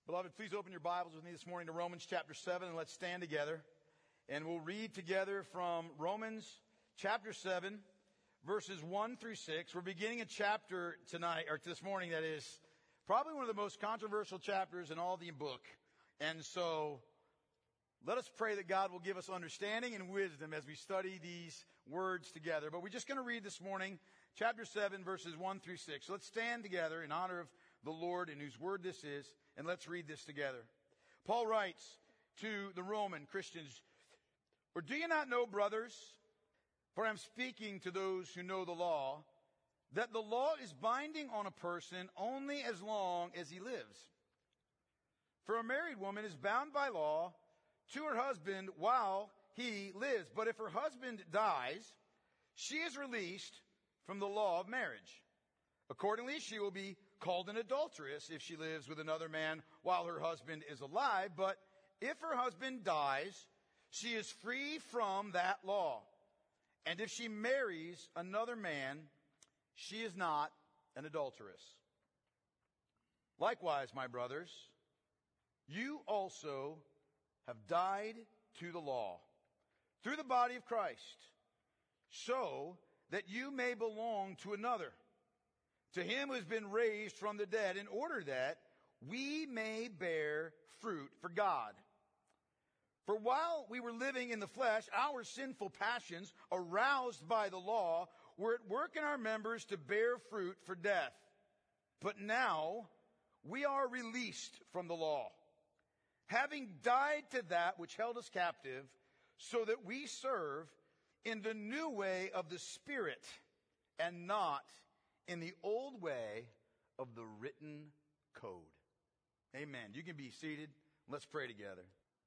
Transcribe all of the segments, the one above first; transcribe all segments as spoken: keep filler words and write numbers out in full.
Beloved, please open your Bibles with me this morning to Romans chapter seven, and let's stand together. And we'll read together from Romans chapter seven, verses one through six. We're beginning a chapter tonight, or this morning, that is probably one of the most controversial chapters in all the book. And so let us pray that God will give us understanding and wisdom as we study these words together. But we're just going to read this morning chapter seven, verses one through six. So let's stand together in honor of the Lord and whose word this is, and let's read this together. Paul writes to the Roman Christians, "Or do you not know, brothers, for I'm speaking to those who know the law, that the law is binding on a person only as long as he lives. For a married woman is bound by law to her husband while he lives. But if her husband dies, she is released from the law of marriage. Accordingly, she will be called an adulteress if she lives with another man while her husband is alive. But if her husband dies, she is free from that law. And if she marries another man, she is not an adulteress. Likewise, my brothers, you also have died to the law through the body of Christ, so that you may belong to another, to him who has been raised from the dead, in order that we may bear fruit for God. For while we were living in the flesh, our sinful passions, aroused by the law, were at work in our members to bear fruit for death. But now we are released from the law, having died to that which held us captive, so that we serve in the new way of the Spirit and not in the old way of the written code." Amen. You can be seated. Let's pray together.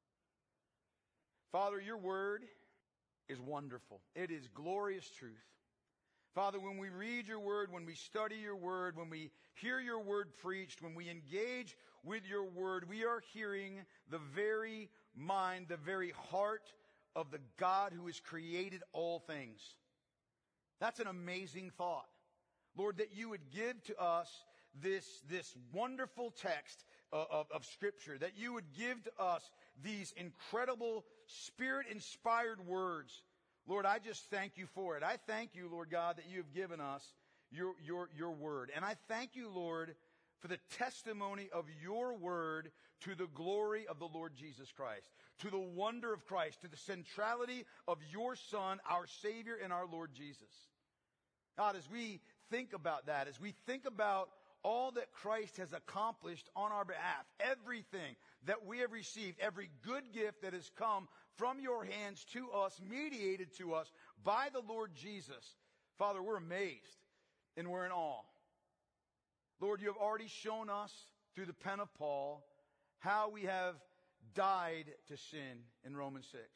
Father, your word is wonderful. It is glorious truth. Father, when we read your word, when we study your word, when we hear your word preached, when we engage with your word, we are hearing the very mind, the very heart of the God who has created all things. That's an amazing thought. Lord, that you would give to us this, this wonderful text of, of, of Scripture, that you would give to us these incredible Spirit-inspired words. Lord, I just thank you for it. I thank you, Lord God, that you have given us your, your, your word. And I thank you, Lord, for the testimony of your word to the glory of the Lord Jesus Christ, to the wonder of Christ, to the centrality of your Son, our Savior and our Lord Jesus. God, as we think about that, as we think about all that Christ has accomplished on our behalf, everything that we have received, every good gift that has come from your hands to us, mediated to us by the Lord Jesus, Father, we're amazed and we're in awe. Lord, you have already shown us through the pen of Paul how we have died to sin in Romans six.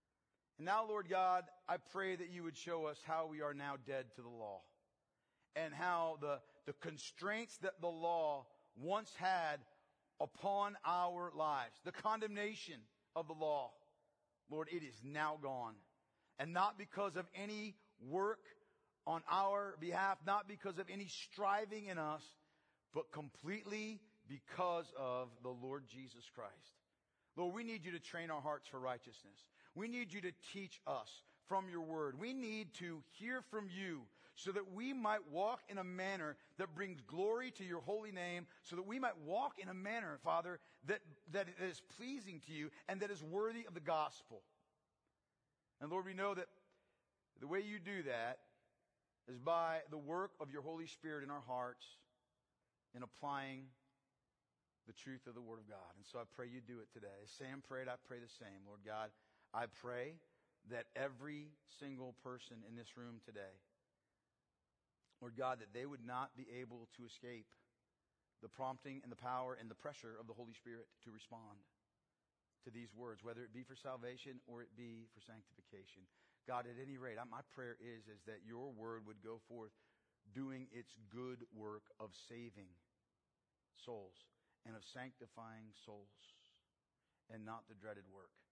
And now, Lord God, I pray that you would show us how we are now dead to the law, and how the, the constraints that the law once had upon our lives, the condemnation of the law, Lord, it is now gone. And not because of any work on our behalf, not because of any striving in us, but completely because of the Lord Jesus Christ. Lord, we need you to train our hearts for righteousness. We need you to teach us from your word. We need to hear from you so that we might walk in a manner that brings glory to your holy name, so that we might walk in a manner, Father, that, that is pleasing to you and that is worthy of the gospel. And Lord, we know that the way you do that is by the work of your Holy Spirit in our hearts in applying the truth of the Word of God. And so I pray you do it today. As Sam prayed, I pray the same. Lord God, I pray that every single person in this room today, Lord God, that they would not be able to escape the prompting and the power and the pressure of the Holy Spirit to respond to these words, whether it be for salvation or it be for sanctification. God, at any rate, my prayer is, is that your word would go forth doing its good work of saving souls and of sanctifying souls, and not the dreaded work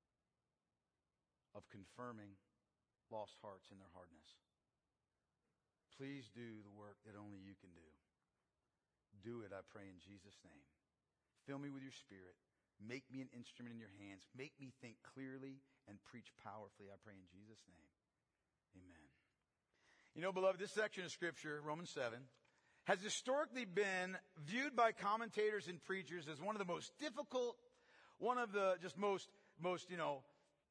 of confirming lost hearts in their hardness. Please do the work that only you can do. Do it, I pray, in Jesus' name. Fill me with your Spirit. Make me an instrument in your hands. Make me think clearly and preach powerfully. I pray in Jesus' name. Amen. You know, beloved, this section of Scripture, Romans seven, has historically been viewed by commentators and preachers as one of the most difficult, one of the just most, most, you know,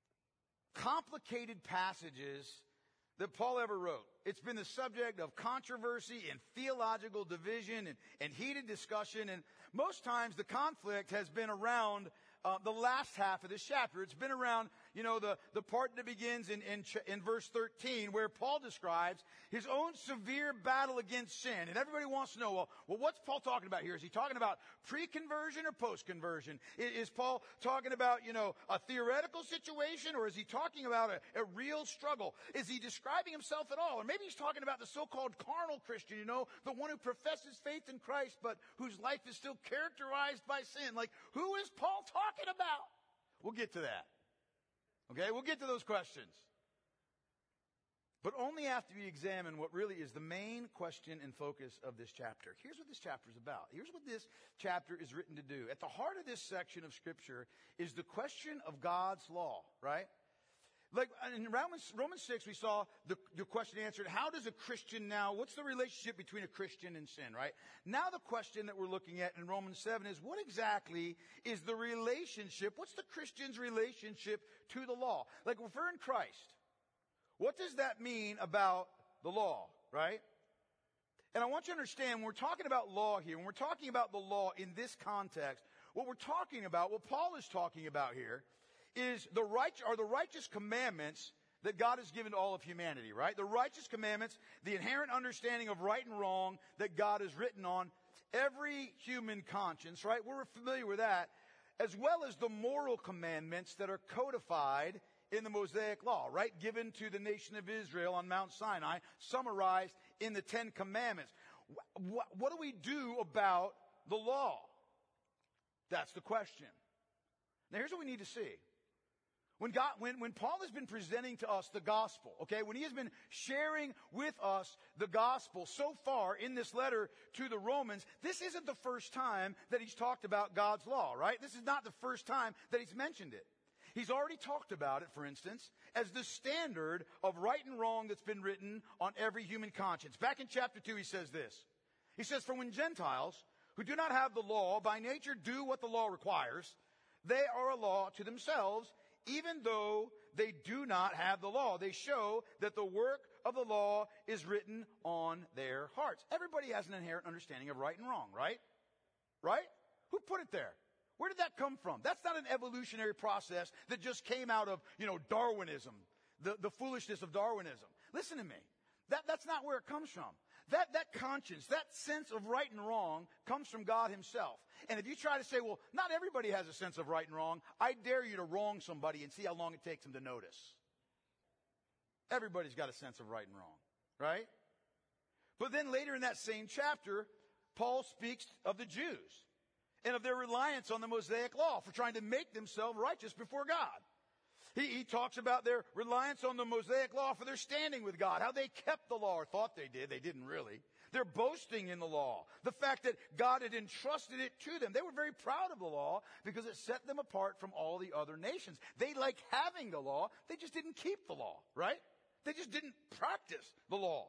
complicated passages that Paul ever wrote. It's been the subject of controversy and theological division and, and heated discussion. And most times the conflict has been around uh, the last half of this chapter. It's been around, you know, the, the part that begins in, in, in verse thirteen, where Paul describes his own severe battle against sin. And everybody wants to know, well, well what's Paul talking about here? Is he talking about pre-conversion or post-conversion? Is, is Paul talking about, you know, a theoretical situation, or is he talking about a, a real struggle? Is he describing himself at all? Or maybe he's talking about the so-called carnal Christian, you know, the one who professes faith in Christ, but whose life is still characterized by sin. Like, who is Paul talking about? We'll get to that. Okay, we'll get to those questions. But only after we examine what really is the main question and focus of this chapter. Here's what this chapter is about. Here's what this chapter is written to do. At the heart of this section of Scripture is the question of God's law, right? Like in Romans, Romans six, we saw the, the question answered, how does a Christian now, what's the relationship between a Christian and sin, right? Now the question that we're looking at in Romans seven is, what exactly is the relationship, what's the Christian's relationship to the law? Like if we're in Christ, what does that mean about the law, right? And I want you to understand, when we're talking about law here, when we're talking about the law in this context, what we're talking about, what Paul is talking about here, is the right, are the righteous commandments that God has given to all of humanity, right? The righteous commandments, the inherent understanding of right and wrong that God has written on every human conscience, right? We're familiar with that, as well as the moral commandments that are codified in the Mosaic Law, right? Given to the nation of Israel on Mount Sinai, summarized in the Ten Commandments. What, what do we do about the law? That's the question. Now here's what we need to see. When God, when, when Paul has been presenting to us the gospel, okay, when he has been sharing with us the gospel so far in this letter to the Romans, this isn't the first time that he's talked about God's law, right? This is not the first time that he's mentioned it. He's already talked about it, for instance, as the standard of right and wrong that's been written on every human conscience. Back in chapter two, he says this. He says, for when Gentiles who do not have the law by nature do what the law requires, they are a law to themselves, even though they do not have the law. They show that the work of the law is written on their hearts. Everybody has an inherent understanding of right and wrong, right? Right? Who put it there? Where did that come from? That's not an evolutionary process that just came out of, you know, Darwinism, the, the foolishness of Darwinism. Listen to me. That, that's not where it comes from. That, that conscience, that sense of right and wrong comes from God himself. And if you try to say, well, not everybody has a sense of right and wrong, I dare you to wrong somebody and see how long it takes them to notice. Everybody's got a sense of right and wrong, right? But then later in that same chapter, Paul speaks of the Jews and of their reliance on the Mosaic Law for trying to make themselves righteous before God. He, he talks about their reliance on the Mosaic Law for their standing with God, how they kept the law or thought they did. They didn't really. They're boasting in the law. The fact that God had entrusted it to them. They were very proud of the law because it set them apart from all the other nations. They liked having the law. They just didn't keep the law, right? They just didn't practice the law.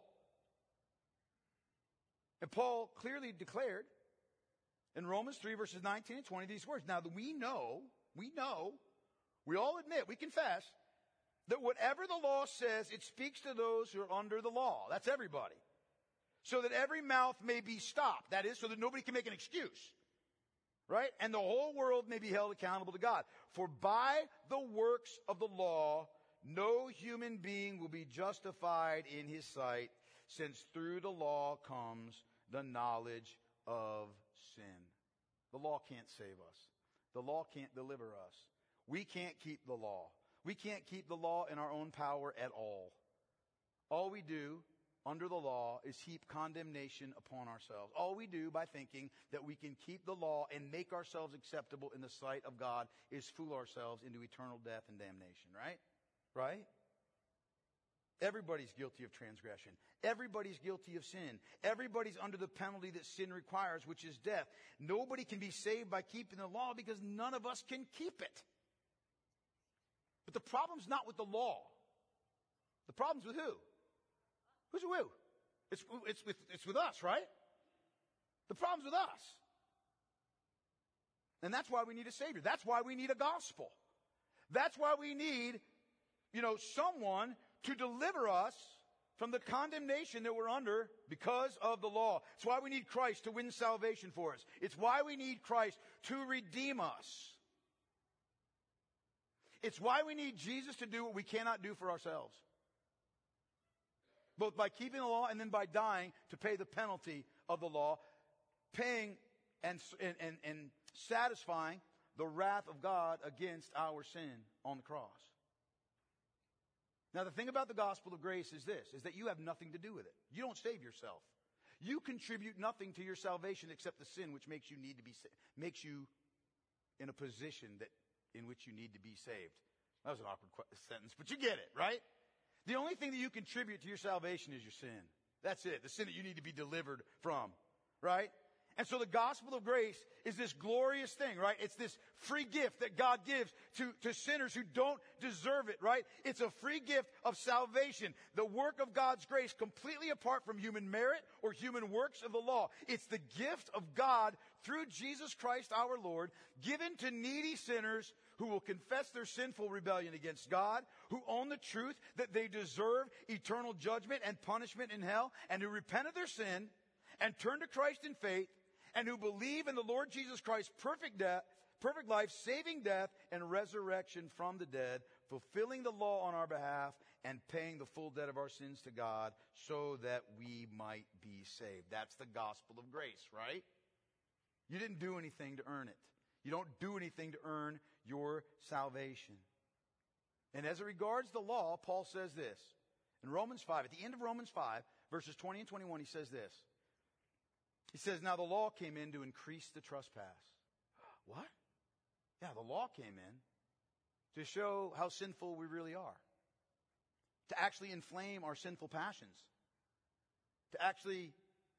And Paul clearly declared in Romans three, verses nineteen and twenty, these words. Now, we know, we know, we all admit, we confess, that whatever the law says, it speaks to those who are under the law. That's everybody. So that every mouth may be stopped. That is, so that nobody can make an excuse. Right? And the whole world may be held accountable to God. For by the works of the law, no human being will be justified in his sight, since through the law comes the knowledge of sin. The law can't save us. The law can't deliver us. We can't keep the law. We can't keep the law in our own power at all. All we do under the law is heap condemnation upon ourselves. All we do by thinking that we can keep the law and make ourselves acceptable in the sight of God is fool ourselves into eternal death and damnation, right? Right? Everybody's guilty of transgression. Everybody's guilty of sin. Everybody's under the penalty that sin requires, which is death. Nobody can be saved by keeping the law because none of us can keep it. But the problem's not with the law. The problem's with who? Who's with who? It's, it's, with, it's with us, right? The problem's with us. And that's why we need a Savior. That's why we need a gospel. That's why we need, you know, someone to deliver us from the condemnation that we're under because of the law. It's why we need Christ to win salvation for us. It's why we need Christ to redeem us. It's why we need Jesus to do what we cannot do for ourselves. Both by keeping the law and then by dying to pay the penalty of the law, paying and, and, and satisfying the wrath of God against our sin on the cross. Now, the thing about the gospel of grace is this, is that you have nothing to do with it. You don't save yourself. You contribute nothing to your salvation except the sin which makes you need to be sa- makes you in a position that in which you need to be saved. That was an awkward qu- sentence, but you get it, right? The only thing that you contribute to your salvation is your sin. That's it. The sin that you need to be delivered from, right? And so the gospel of grace is this glorious thing, right? It's this free gift that God gives to, to sinners who don't deserve it, right? It's a free gift of salvation. The work of God's grace completely apart from human merit or human works of the law. It's the gift of God through Jesus Christ our Lord, given to needy sinners who will confess their sinful rebellion against God, who own the truth that they deserve eternal judgment and punishment in hell, and who repent of their sin and turn to Christ in faith, and who believe in the Lord Jesus Christ's perfect death, perfect life, saving death, and resurrection from the dead, fulfilling the law on our behalf, and paying the full debt of our sins to God so that we might be saved. That's the gospel of grace, right? You didn't do anything to earn it. You don't do anything to earn your salvation. And as it regards the law, Paul says this. In Romans five, at the end of Romans five, verses twenty and twenty-one, he says this. He says, now the law came in to increase the trespass. What? Yeah, the law came in to show how sinful we really are. To actually inflame our sinful passions. To actually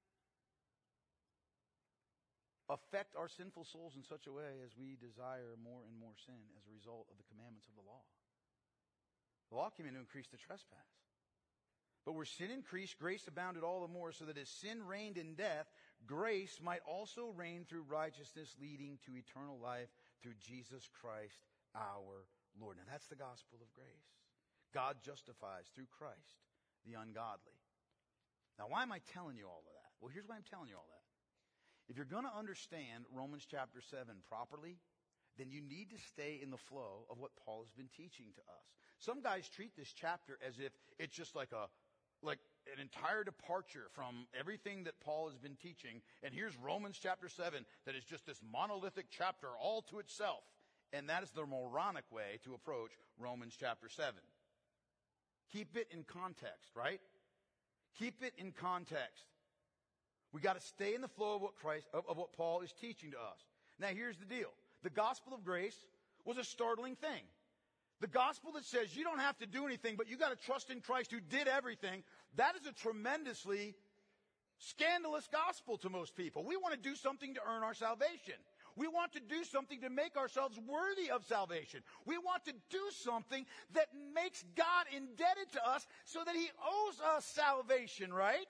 affect our sinful souls in such a way as we desire more and more sin as a result of the commandments of the law. The law came in to increase the trespass. But where sin increased, grace abounded all the more, so that as sin reigned in death, grace might also reign through righteousness, leading to eternal life through Jesus Christ our Lord. Now that's the gospel of grace. God justifies through Christ the ungodly. Now why am I telling you all of that? Well, here's why I'm telling you all that. If you're going to understand Romans chapter seven properly, then you need to stay in the flow of what Paul has been teaching to us. Some guys treat this chapter as if it's just like a like an entire departure from everything that Paul has been teaching. And here's Romans chapter seven that is just this monolithic chapter all to itself. And that is the moronic way to approach Romans chapter seven. Keep it in context, right? Keep it in context. We got to stay in the flow of what Christ, of, of what Paul is teaching to us. Now here's the deal. The gospel of grace was a startling thing. The gospel that says you don't have to do anything, but you got to trust in Christ who did everything, that is a tremendously scandalous gospel to most people. We want to do something to earn our salvation. We want to do something to make ourselves worthy of salvation. We want to do something that makes God indebted to us so that he owes us salvation, right?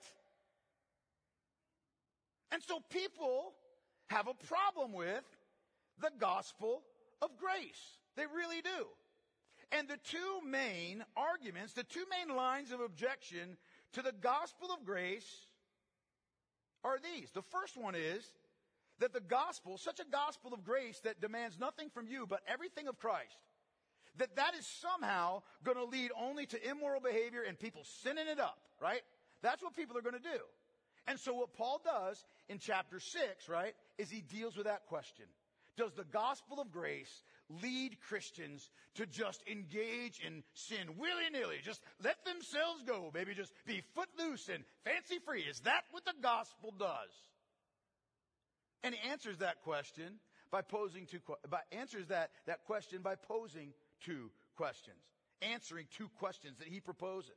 And so people have a problem with the gospel of grace. They really do. And the two main arguments, the two main lines of objection to the gospel of grace are these. The first one is that the gospel, such a gospel of grace that demands nothing from you but everything of Christ, that that is somehow going to lead only to immoral behavior and people sinning it up, right? That's what people are going to do. And so what Paul does in chapter six, right, is he deals with that question. Does the gospel of grace lead Christians to just engage in sin willy-nilly? Just let themselves go, maybe just be footloose and fancy-free. Is that what the gospel does? And he answers that question by posing two, by answers that, that question by posing two questions. Answering two questions that he proposes. The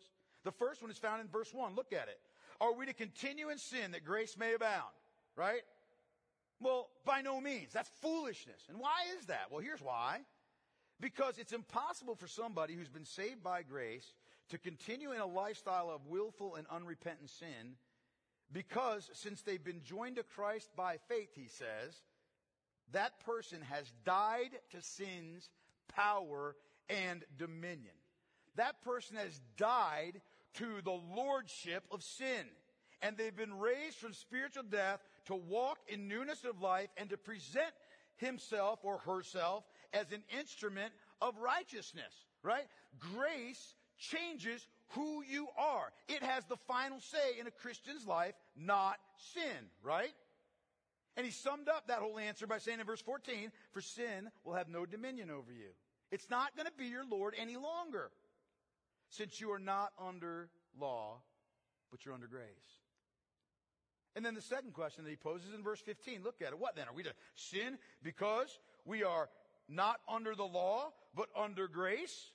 The first one is found in verse one. Look at it. Are we to continue in sin that grace may abound? Right? Well, by no means. That's foolishness. And why is that? Well, here's why. Because it's impossible for somebody who's been saved by grace to continue in a lifestyle of willful and unrepentant sin, because since they've been joined to Christ by faith, he says, that person has died to sin's power and dominion. That person has died to the lordship of sin. And they've been raised from spiritual death to walk in newness of life and to present himself or herself as an instrument of righteousness, right? Grace changes who you are. It has the final say in a Christian's life, not sin, right? And he summed up that whole answer by saying in verse fourteen, for sin will have no dominion over you. It's not going to be your Lord any longer, since you are not under law, but you're under grace. And then the second question that he poses in verse fifteen, look at it. What then? Are we to sin because we are not under the law, but under grace?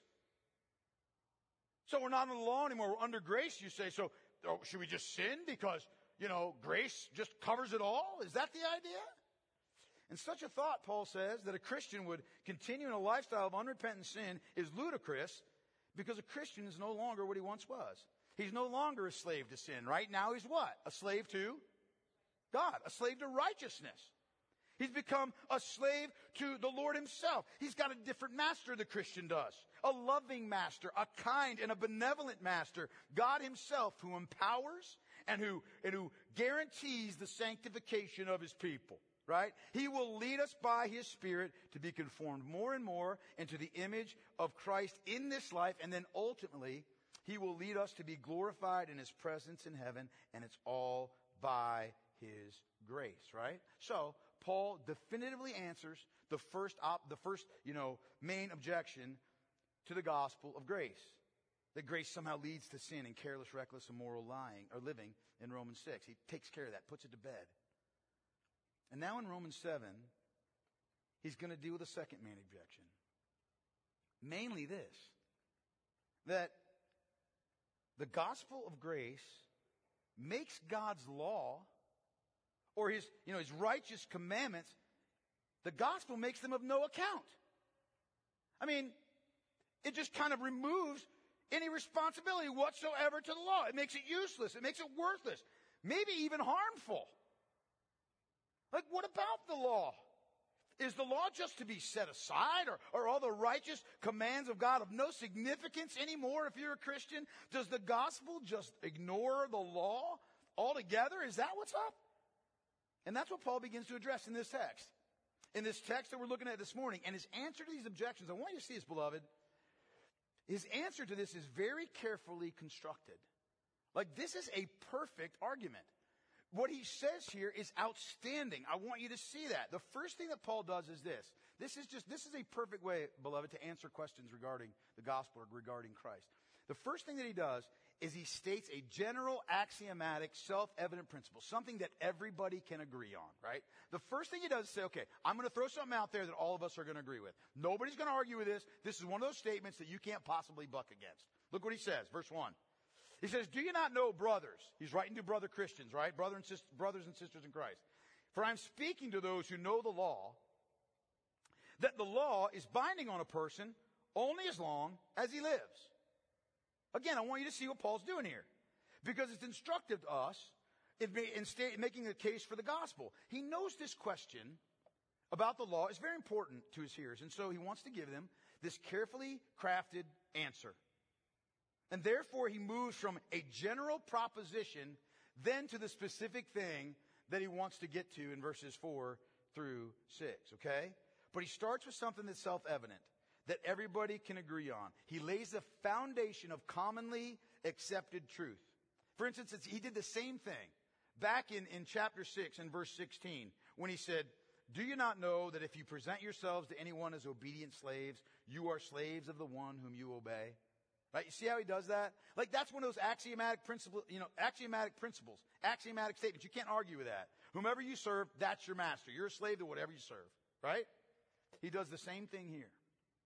So we're not under the law anymore. We're under grace, you say. So oh, should we just sin because, you know, grace just covers it all? Is that the idea? And such a thought, Paul says, that a Christian would continue in a lifestyle of unrepentant sin is ludicrous, because a Christian is no longer what he once was. He's no longer a slave to sin. Right now he's what? A slave to God, a slave to righteousness. He's become a slave to the Lord himself. He's got a different master, the Christian does. A loving master, a kind and a benevolent master. God himself, who empowers and who, and who guarantees the sanctification of his people. Right? He will lead us by his Spirit to be conformed more and more into the image of Christ in this life. And then ultimately, he will lead us to be glorified in his presence in heaven. And it's all by his grace, right? So Paul definitively answers the first, op, the first, you know, main objection to the gospel of grace. That grace somehow leads to sin and careless, reckless, immoral lying or living in Romans six. He takes care of that, puts it to bed. And now in Romans seven, he's going to deal with a second main objection. Mainly this, that the gospel of grace makes God's law or his, you know, his righteous commandments, the gospel makes them of no account. I mean, it just kind of removes any responsibility whatsoever to the law. It makes it useless. It makes it worthless. Maybe even harmful. Like, what about the law? Is the law just to be set aside? Or are all the righteous commands of God of no significance anymore if you're a Christian? Does the gospel just ignore the law altogether? Is that what's up? And that's what Paul begins to address in this text. In this text that we're looking at this morning. And his answer to these objections, I want you to see this, beloved. His answer to this is very carefully constructed. Like, this is a perfect argument. What he says here is outstanding. I want you to see that. The first thing that Paul does is this. This is just, this is a perfect way, beloved, to answer questions regarding the gospel or regarding Christ. The first thing that he does is he states a general, axiomatic, self-evident principle, something that everybody can agree on, right? The first thing he does is say, okay, I'm going to throw something out there that all of us are going to agree with. Nobody's going to argue with this. This is one of those statements that you can't possibly buck against. Look what he says, verse one. He says, do you not know, brothers? He's writing to brother Christians, right? Brother and sis- brothers and sisters in Christ. For I'm speaking to those who know the law, that the law is binding on a person only as long as he lives. Again, I want you to see what Paul's doing here. Because it's instructive to us in, in, sta- in making a case for the gospel. He knows this question about the law is very important to his hearers. And so he wants to give them this carefully crafted answer. And therefore, he moves from a general proposition then to the specific thing that he wants to get to in verses four through six, okay? But he starts with something that's self-evident, that everybody can agree on. He lays the foundation of commonly accepted truth. For instance, it's, he did the same thing back in, in chapter six and verse sixteen when he said, do you not know that if you present yourselves to anyone as obedient slaves, you are slaves of the one whom you obey? Right? You see how he does that? Like, that's one of those axiomatic principles, you know, axiomatic principles, axiomatic statements. You can't argue with that. Whomever you serve, that's your master. You're a slave to whatever you serve. Right? He does the same thing here.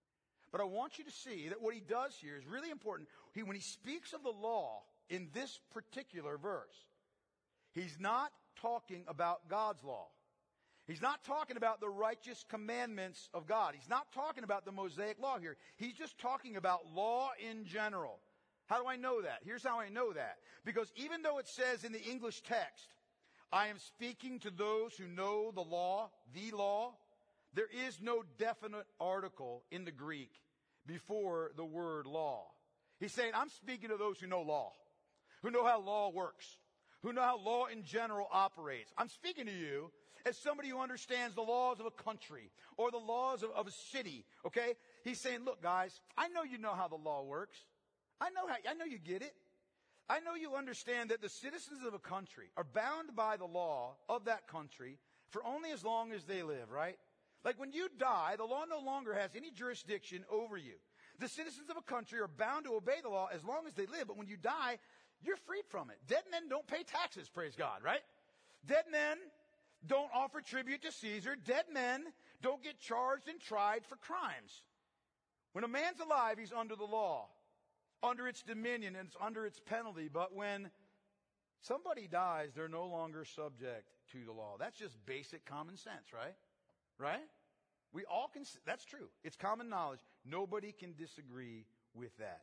But I want you to see that what he does here is really important. He, when he speaks of the law in this particular verse, he's not talking about God's law. He's not talking about the righteous commandments of God. He's not talking about the Mosaic law here. He's just talking about law in general. How do I know that? Here's how I know that. Because even though it says in the English text, I am speaking to those who know the law, the law, there is no definite article in the Greek before the word law. He's saying, I'm speaking to those who know law, who know how law works, who know how law in general operates. I'm speaking to you as somebody who understands the laws of a country or the laws of, of a city, okay? He's saying, look, guys, I know you know how the law works. I know how, I know you get it. I know you understand that the citizens of a country are bound by the law of that country for only as long as they live, right? Like when you die, the law no longer has any jurisdiction over you. The citizens of a country are bound to obey the law as long as they live, but when you die, you're freed from it. Dead men don't pay taxes, praise God, right? Dead men don't offer tribute to Caesar. Dead men don't get charged and tried for crimes. When a man's alive, he's under the law, under its dominion, and it's under its penalty. But when somebody dies, they're no longer subject to the law. That's just basic common sense, right? Right? We all can, that's true. It's common knowledge. Nobody can disagree with that.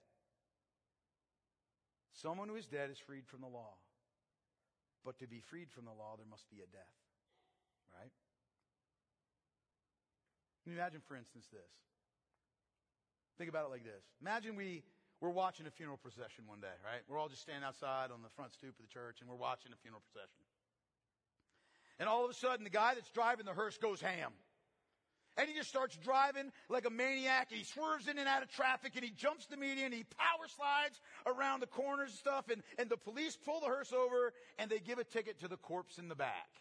Someone who is dead is freed from the law. But to be freed from the law, there must be a death. Right? Imagine, for instance, this. Think about it like this. Imagine we, we're watching a funeral procession one day, right? We're all just standing outside on the front stoop of the church, and we're watching a funeral procession. And all of a sudden, the guy that's driving the hearse goes ham. And he just starts driving like a maniac. And he swerves in and out of traffic. And he jumps the median. And he power slides around the corners and stuff. And, and the police pull the hearse over. And they give a ticket to the corpse in the back.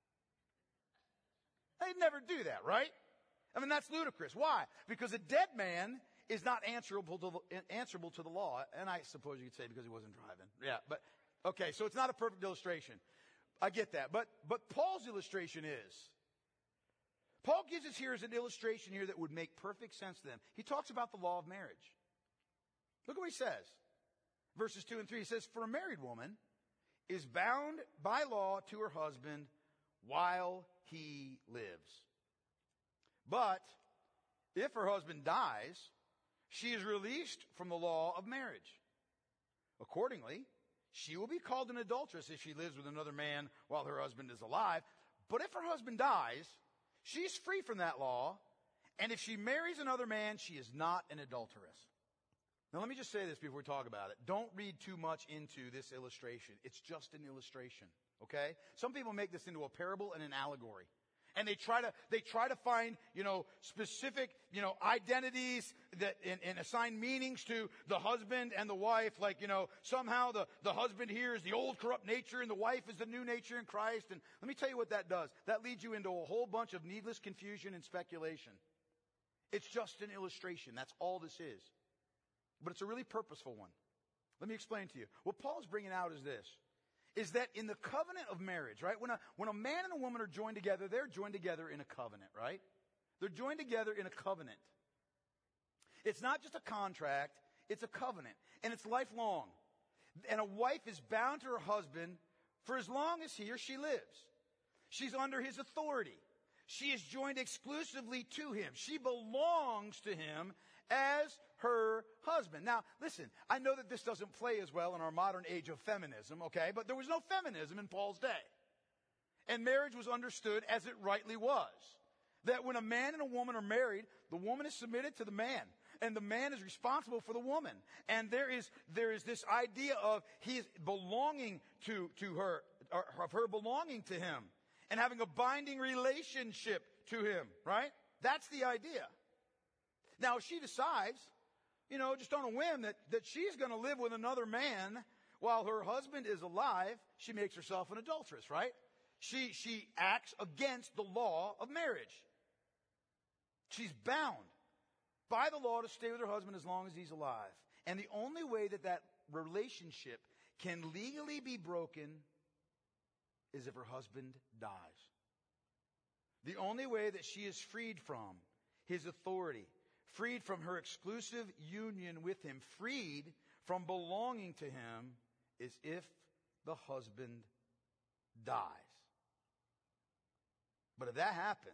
They'd never do that, right? I mean, that's ludicrous. Why? Because a dead man is not answerable to the, answerable to the law. And I suppose you could say because he wasn't driving. Yeah, but, okay, so it's not a perfect illustration. I get that. But, but Paul's illustration is. Paul gives us here as an illustration here that would make perfect sense to them. He talks about the law of marriage. Look at what he says. Verses two and three, he says, for a married woman is bound by law to her husband while he lives. But if her husband dies, she is released from the law of marriage. Accordingly, she will be called an adulteress if she lives with another man while her husband is alive. But if her husband dies, she's free from that law. And if she marries another man, she is not an adulteress. Now, let me just say this before we talk about it. Don't read too much into this illustration. It's just an illustration, okay? Some people make this into a parable and an allegory. And they try to, they try to find, you know, specific, you know, identities that, and, and assign meanings to the husband and the wife. Like, you know, somehow the, the husband here is the old corrupt nature and the wife is the new nature in Christ. And let me tell you what that does. That leads you into a whole bunch of needless confusion and speculation. It's just an illustration. That's all this is. But it's a really purposeful one. Let me explain to you. What Paul's bringing out is this. Is that in the covenant of marriage, right? When a, when a man and a woman are joined together, they're joined together in a covenant, right? They're joined together in a covenant. It's not just a contract, it's a covenant. And it's lifelong. And a wife is bound to her husband for as long as he or she lives. She's under his authority. She is joined exclusively to him. She belongs to him as her husband. Now, listen, I know that this doesn't play as well in our modern age of feminism, okay? But there was no feminism in Paul's day. And marriage was understood as it rightly was. That when a man and a woman are married, the woman is submitted to the man. And the man is responsible for the woman. And there is, there is this idea of he is belonging to, to her, or of her belonging to him. And having a binding relationship to him, right? That's the idea. Now, if she decides, you know, just on a whim that, that she's going to live with another man while her husband is alive, she makes herself an adulteress, right? She, she acts against the law of marriage. She's bound by the law to stay with her husband as long as he's alive. And the only way that that relationship can legally be broken is if her husband dies. The only way that she is freed from his authority, freed from her exclusive union with him, freed from belonging to him, is if the husband dies. But if that happens,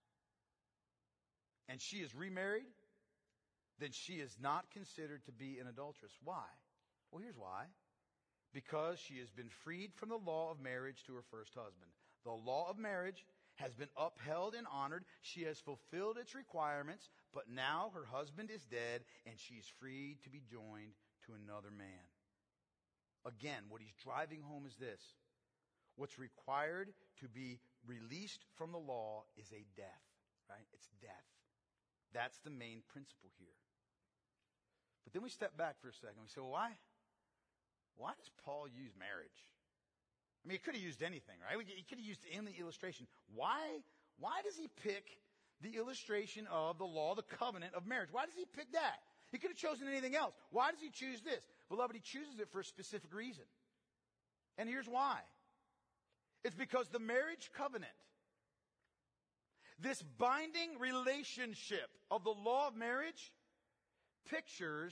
and she is remarried, then she is not considered to be an adulteress. Why? Well, here's why. Because she has been freed from the law of marriage to her first husband. The law of marriage has been upheld and honored. She has fulfilled its requirements, but now her husband is dead, and she's free to be joined to another man. Again, what he's driving home is this. What's required to be released from the law is a death, right? It's death. That's the main principle here. But then we step back for a second. We say, well, why? Why does Paul use marriage? I mean, he could have used anything, right? He could have used any illustration. Why, why does he pick the illustration of the law, the covenant of marriage? Why does he pick that? He could have chosen anything else. Why does he choose this? Beloved, he chooses it for a specific reason. And here's why. It's because the marriage covenant, this binding relationship of the law of marriage, pictures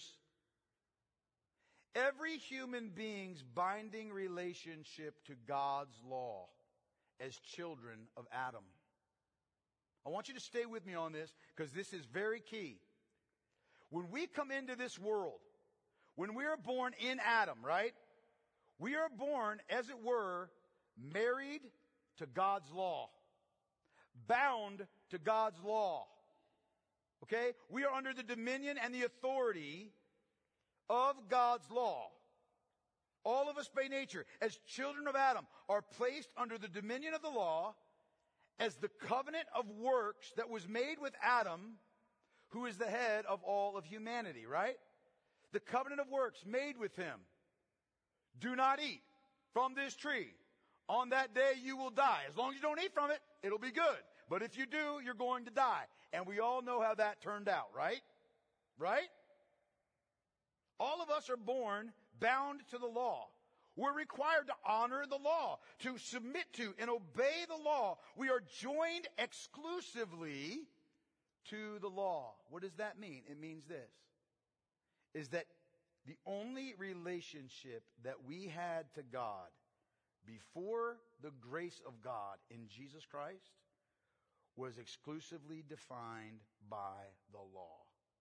every human being's binding relationship to God's law as children of Adam. I want you to stay with me on this because this is very key. When we come into this world, when we are born in Adam, right? We are born, as it were, married to God's law, bound to God's law. Okay? We are under the dominion and the authority of God's law. All of us by nature, as children of Adam, are placed under the dominion of the law as the covenant of works that was made with Adam, who is the head of all of humanity, right? The covenant of works made with him. Do not eat from this tree. On that day you will die. As long as you don't eat from it, it'll be good. But if you do, you're going to die. And we all know how that turned out, right? Right? All of us are born bound to the law. We're required to honor the law, to submit to and obey the law. We are joined exclusively to the law. What does that mean? It means this, is that the only relationship that we had to God before the grace of God in Jesus Christ was exclusively defined by the law.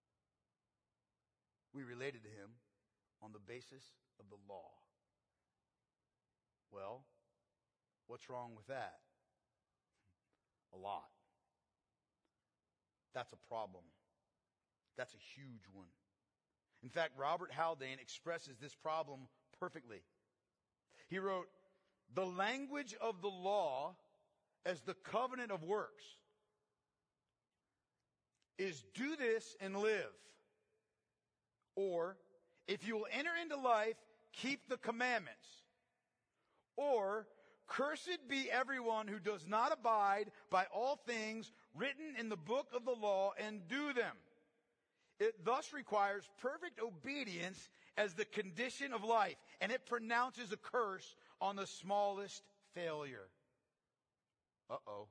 We related to him on the basis of the law. Well, what's wrong with that? A lot. That's a problem. That's a huge one. In fact, Robert Haldane expresses this problem perfectly. He wrote, "The language of the law as the covenant of works is do this and live. Or, if you will enter into life, keep the commandments. Or, cursed be everyone who does not abide by all things written in the book of the law and do them. It thus requires perfect obedience as the condition of life, and it pronounces a curse on the smallest failure." Uh-oh.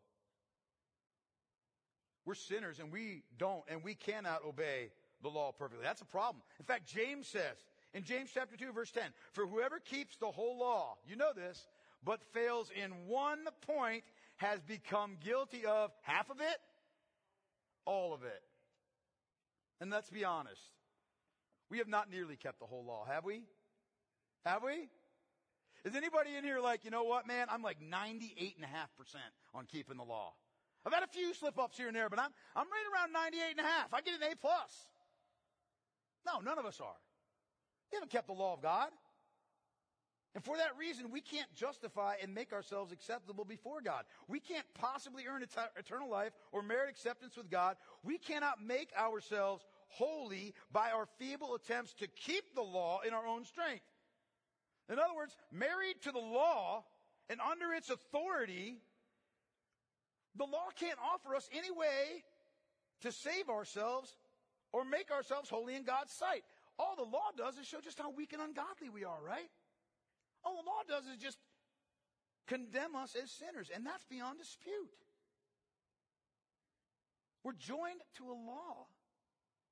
We're sinners, and we don't, and we cannot obey the law perfectly. That's a problem. In fact, James says, in James chapter two, verse ten, "For whoever keeps the whole law," you know this, "but fails in one point has become guilty of" half of it, all of it. And let's be honest. We have not nearly kept the whole law, have we? Have we? Is anybody in here like, you know what, man? I'm like ninety-eight point five percent on keeping the law. I've had a few slip-ups here and there, but I'm, I'm right around ninety-eight point five. I get an A plus. No, none of us are. We haven't kept the law of God. And for that reason, we can't justify and make ourselves acceptable before God. We can't possibly earn et- eternal life or merit acceptance with God. We cannot make ourselves holy by our feeble attempts to keep the law in our own strength. In other words, married to the law and under its authority, the law can't offer us any way to save ourselves or make ourselves holy in God's sight. All the law does is show just how weak and ungodly we are, right? All the law does is just condemn us as sinners, and that's beyond dispute. We're joined to a law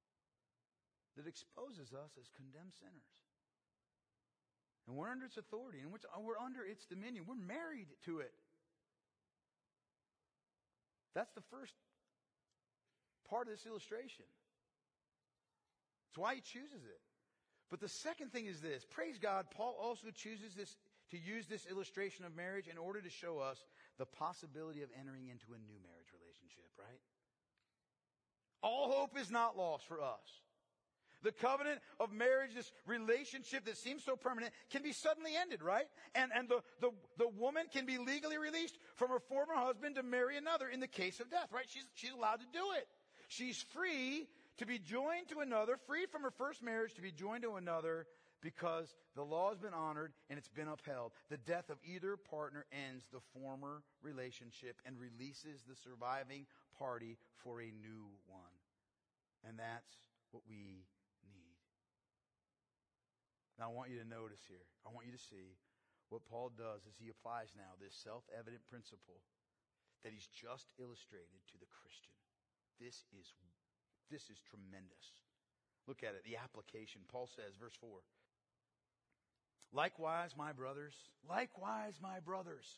that exposes us as condemned sinners. And we're under its authority, and we're under its dominion. We're married to it. That's the first part of this illustration. That's why he chooses it. But the second thing is this. Praise God, Paul also chooses this to use this illustration of marriage in order to show us the possibility of entering into a new marriage relationship, right? All hope is not lost for us. The covenant of marriage, this relationship that seems so permanent, can be suddenly ended, right? And, and the, the, the woman can be legally released from her former husband to marry another in the case of death, right? She's, she's allowed to do it. She's free to be joined to another, free from her first marriage to be joined to another, because the law has been honored and it's been upheld. The death of either partner ends the former relationship and releases the surviving party for a new one. And that's what we need. Now I want you to notice here, I want you to see what Paul does as he applies now this self-evident principle that he's just illustrated to the Christian. This is, this is tremendous. Look at it, the application. Paul says, verse four, likewise, my brothers, likewise, my brothers,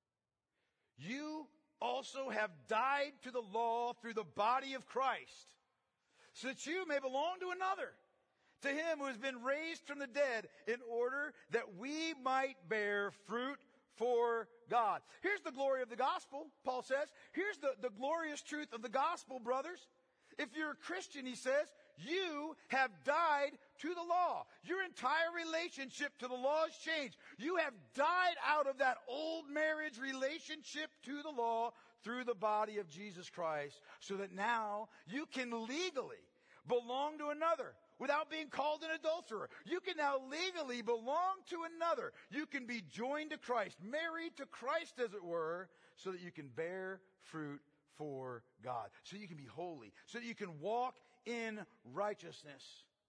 you also have died to the law through the body of Christ, so that you may belong to another, to him who has been raised from the dead, in order that we might bear fruit for God. Here's the glory of the gospel, Paul says. Here's the, the glorious truth of the gospel, brothers. If you're a Christian, he says, you have died to the law. Your entire relationship to the law has changed. You have died out of that old marriage relationship to the law through the body of Jesus Christ, so that now you can legally belong to another without being called an adulterer. You can now legally belong to another. You can be joined to Christ, married to Christ, as it were, so that you can bear fruit for God, so you can be holy, so that you can walk in righteousness.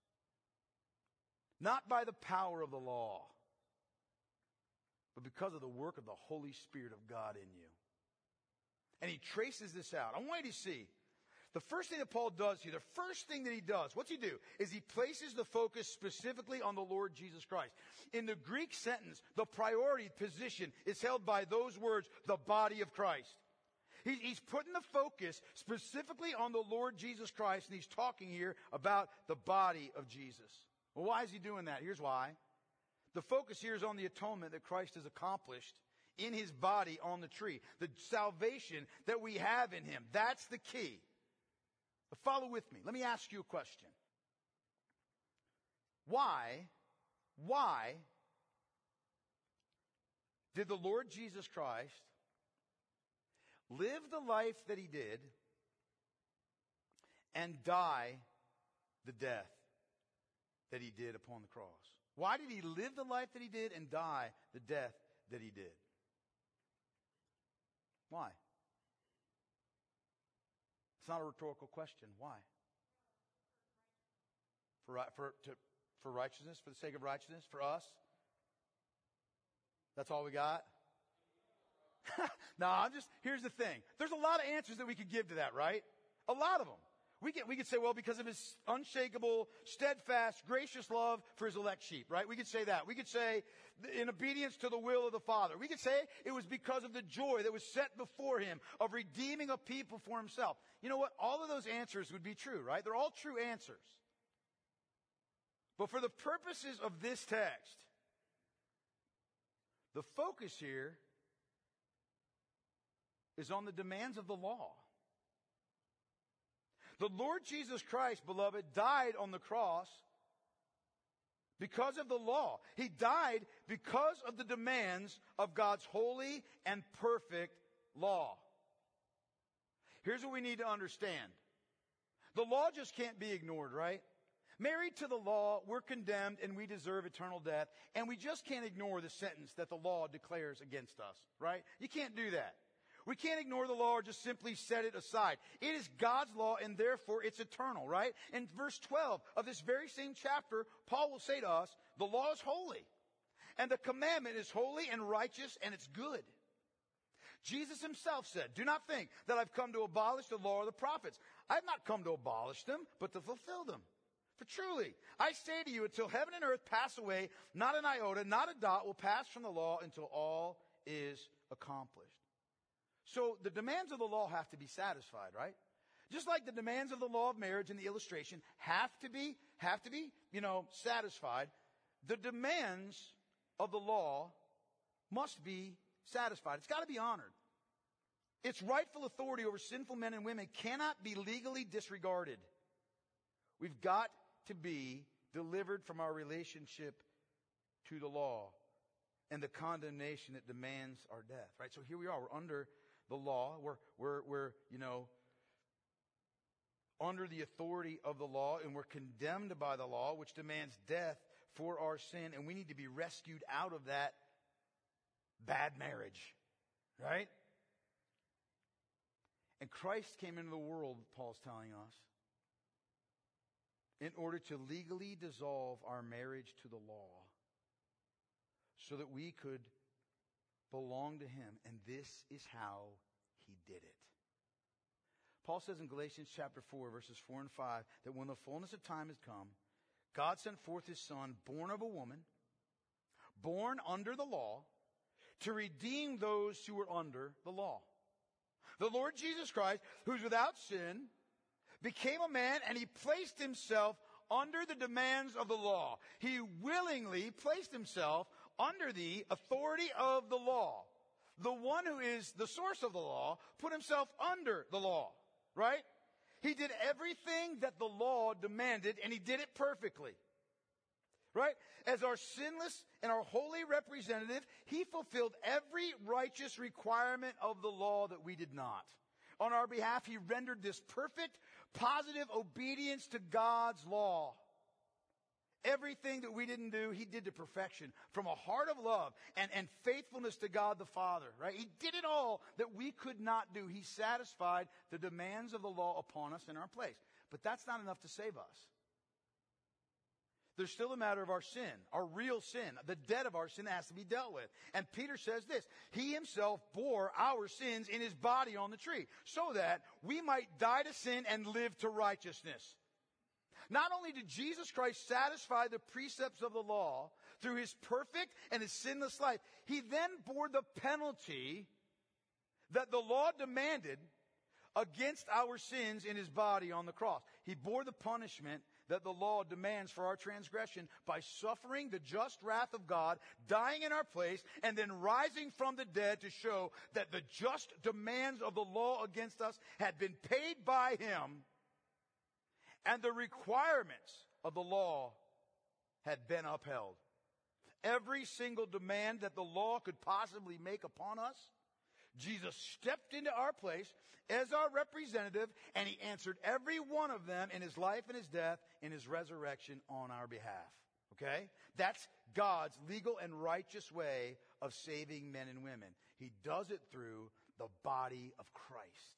Not by the power of the law, but because of the work of the Holy Spirit of God in you. And he traces this out. I want you to see, the first thing that Paul does here, the first thing that he does, what's he do? Is he places the focus specifically on the Lord Jesus Christ. In the Greek sentence, the priority position is held by those words, the body of Christ. He's putting the focus specifically on the Lord Jesus Christ, and he's talking here about the body of Jesus. Well, why is he doing that? Here's why. The focus here is on the atonement that Christ has accomplished in his body on the tree. The salvation that we have in him. That's the key. But follow with me. Let me ask you a question. Why, why did the Lord Jesus Christ live the life that he did and die the death that he did upon the cross? Why did he live the life that he did and die the death that he did? Why? It's not a rhetorical question. Why? For, for, to, for righteousness, for the sake of righteousness, for us? That's all we got? No, I'm just, here's the thing. There's a lot of answers that we could give to that, right? A lot of them. We could, we could say, well, because of his unshakable, steadfast, gracious love for his elect sheep, right? We could say that. We could say, in obedience to the will of the Father. We could say it was because of the joy that was set before him of redeeming a people for himself. You know what? All of those answers would be true, right? They're all true answers. But for the purposes of this text, the focus here is on the demands of the law. The Lord Jesus Christ, beloved, died on the cross because of the law. He died because of the demands of God's holy and perfect law. Here's what we need to understand. The law just can't be ignored, right? Married to the law, we're condemned and we deserve eternal death. And we just can't ignore the sentence that the law declares against us, right? You can't do that. We can't ignore the law or just simply set it aside. It is God's law, and therefore it's eternal, right? In verse twelve of this very same chapter, Paul will say to us, the law is holy, and the commandment is holy and righteous, and it's good. Jesus himself said, do not think that I've come to abolish the law or the prophets. I've not come to abolish them, but to fulfill them. For truly, I say to you, until heaven and earth pass away, not an iota, not a dot will pass from the law until all is accomplished. So the demands of the law have to be satisfied, right? Just like the demands of the law of marriage in the illustration have to be, have to be, you know, satisfied, the demands of the law must be satisfied. It's got to be honored. Its rightful authority over sinful men and women cannot be legally disregarded. We've got to be delivered from our relationship to the law and the condemnation that demands our death, right? So here we are. We're under the law. We're, we're, we're, you know, under the authority of the law, and we're condemned by the law, which demands death for our sin, and we need to be rescued out of that bad marriage, right? And Christ came into the world, Paul's telling us, in order to legally dissolve our marriage to the law so that we could belong to him. And this is how he did it. Paul says in Galatians chapter four, verses four and five, that when the fullness of time has come, God sent forth his Son, born of a woman, born under the law, to redeem those who were under the law. The Lord Jesus Christ, who's without sin, became a man, and he placed himself under the demands of the law. He willingly placed himself under the authority of the law. The one who is the source of the law put himself under the law, right? He did everything that the law demanded, and he did it perfectly, right? As our sinless and our holy representative, he fulfilled every righteous requirement of the law that we did not. On our behalf, he rendered this perfect, positive obedience to God's law. Everything that we didn't do, he did to perfection from a heart of love and, and faithfulness to God the Father, right? He did it all that we could not do. He satisfied the demands of the law upon us in our place. But that's not enough to save us. There's still a matter of our sin, our real sin, the debt of our sin that has to be dealt with. And Peter says this, he himself bore our sins in his body on the tree so that we might die to sin and live to righteousness. Not only did Jesus Christ satisfy the precepts of the law through his perfect and his sinless life, he then bore the penalty that the law demanded against our sins in his body on the cross. He bore the punishment that the law demands for our transgression by suffering the just wrath of God, dying in our place, and then rising from the dead to show that the just demands of the law against us had been paid by him, and the requirements of the law had been upheld. Every single demand that the law could possibly make upon us, Jesus stepped into our place as our representative, and he answered every one of them in his life and his death, in his resurrection on our behalf. Okay? That's God's legal and righteous way of saving men and women. He does it through the body of Christ.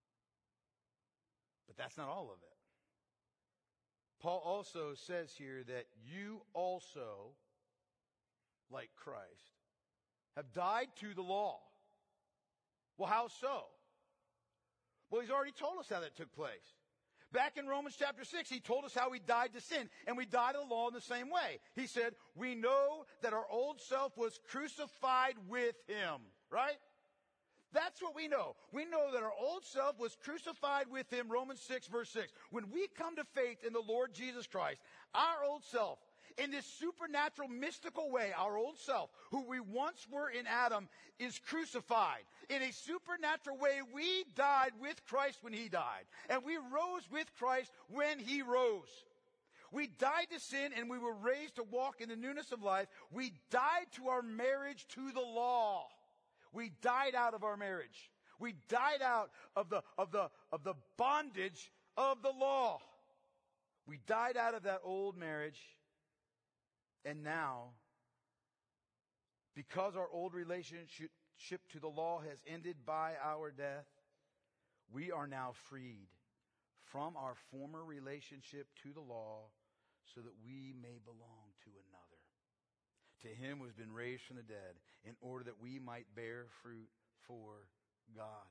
But that's not all of it. Paul also says here that you also, like Christ, have died to the law. Well, how so? Well, he's already told us how that took place. Back in Romans chapter six, he told us how we died to sin, and we died to the law in the same way. He said, we know that our old self was crucified with him, right? That's what we know. We know that our old self was crucified with him, Romans six, verse six. When we come to faith in the Lord Jesus Christ, our old self, in this supernatural, mystical way, our old self, who we once were in Adam, is crucified. In a supernatural way, we died with Christ when he died. And we rose with Christ when he rose. We died to sin and we were raised to walk in the newness of life. We died to our marriage to the law. We died out of our marriage. We died out of the, of the, of the bondage of the law. We died out of that old marriage. And now, because our old relationship to the law has ended by our death, we are now freed from our former relationship to the law so that we may belong to another. To him who has been raised from the dead, in order that we might bear fruit for God.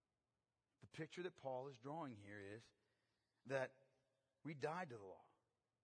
The picture that Paul is drawing here is that we died to the law.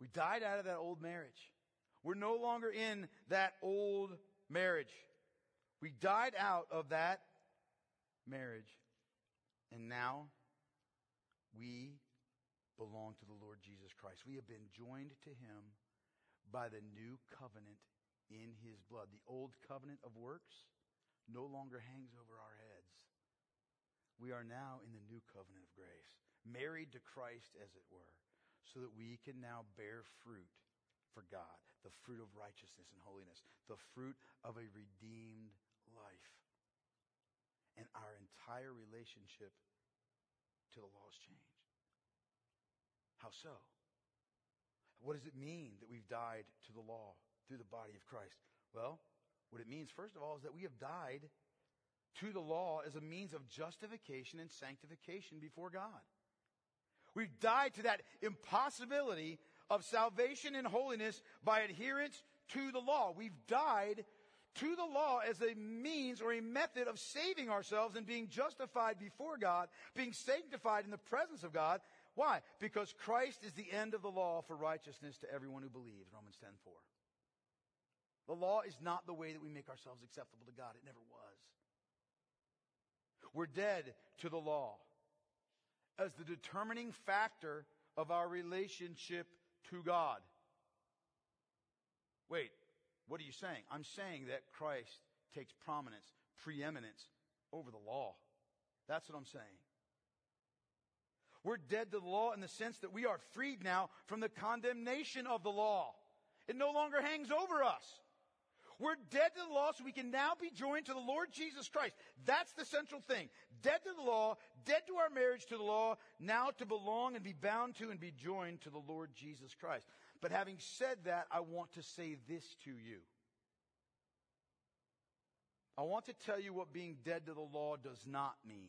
We died out of that old marriage. We're no longer in that old marriage. We died out of that marriage. And now we belong to the Lord Jesus Christ. We have been joined to him by the new covenant in his blood. The old covenant of works no longer hangs over our heads. We are now in the new covenant of grace, married to Christ as it were, so that we can now bear fruit for God, the fruit of righteousness and holiness, the fruit of a redeemed life. And our entire relationship to the law has changed. How so? What does it mean that we've died to the law through the body of Christ? Well, what it means, first of all, is that we have died to the law as a means of justification and sanctification before God. We've died to that impossibility of salvation and holiness by adherence to the law. We've died to the law as a means or a method of saving ourselves and being justified before God, being sanctified in the presence of God. Why? Because Christ is the end of the law for righteousness to everyone who believes, Romans ten four. The law is not the way that we make ourselves acceptable to God. It never was. We're dead to the law as the determining factor of our relationship to God. Wait, what are you saying? I'm saying that Christ takes prominence, preeminence over the law. That's what I'm saying. We're dead to the law in the sense that we are freed now from the condemnation of the law. It no longer hangs over us. We're dead to the law so we can now be joined to the Lord Jesus Christ. That's the central thing. Dead to the law, dead to our marriage to the law, now to belong and be bound to and be joined to the Lord Jesus Christ. But having said that, I want to say this to you. I want to tell you what being dead to the law does not mean.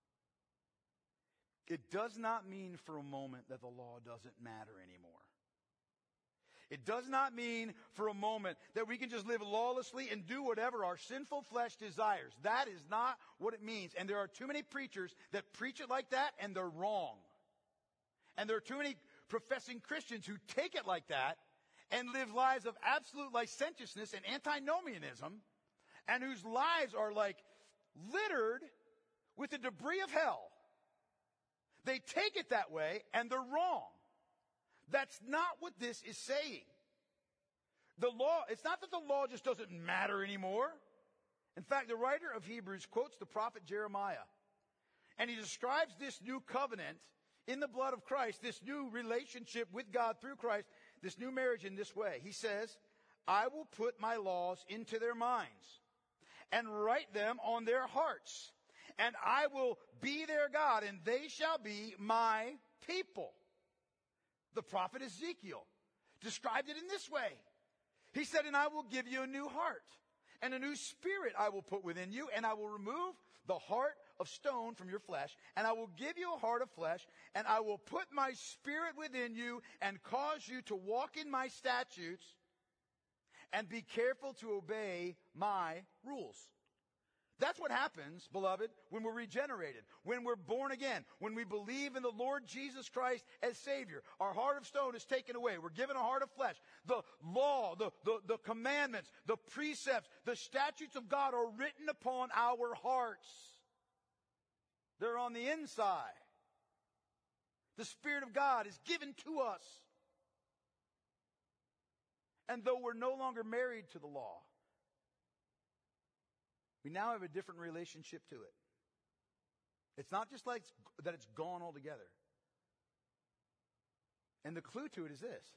It does not mean for a moment that the law doesn't matter anymore. It does not mean for a moment that we can just live lawlessly and do whatever our sinful flesh desires. That is not what it means. And there are too many preachers that preach it like that, and they're wrong. And there are too many professing Christians who take it like that and live lives of absolute licentiousness and antinomianism, and whose lives are like littered with the debris of hell. They take it that way, and they're wrong. That's not what this is saying. The law, it's not that the law just doesn't matter anymore. In fact, the writer of Hebrews quotes the prophet Jeremiah. And he describes this new covenant in the blood of Christ, this new relationship with God through Christ, this new marriage in this way. He says, I will put my laws into their minds and write them on their hearts. And I will be their God, and they shall be my people. The prophet Ezekiel described it in this way. He said, and I will give you a new heart, and a new spirit I will put within you, and I will remove the heart of stone from your flesh, and I will give you a heart of flesh, and I will put my spirit within you and cause you to walk in my statutes and be careful to obey my rules. That's what happens, beloved, when we're regenerated, when we're born again, when we believe in the Lord Jesus Christ as Savior. Our heart of stone is taken away. We're given a heart of flesh. The law, the, the, the commandments, the precepts, the statutes of God are written upon our hearts. They're on the inside. The Spirit of God is given to us. And though we're no longer married to the law, we now have a different relationship to it. It's not just like that it's gone altogether. And the clue to it is this.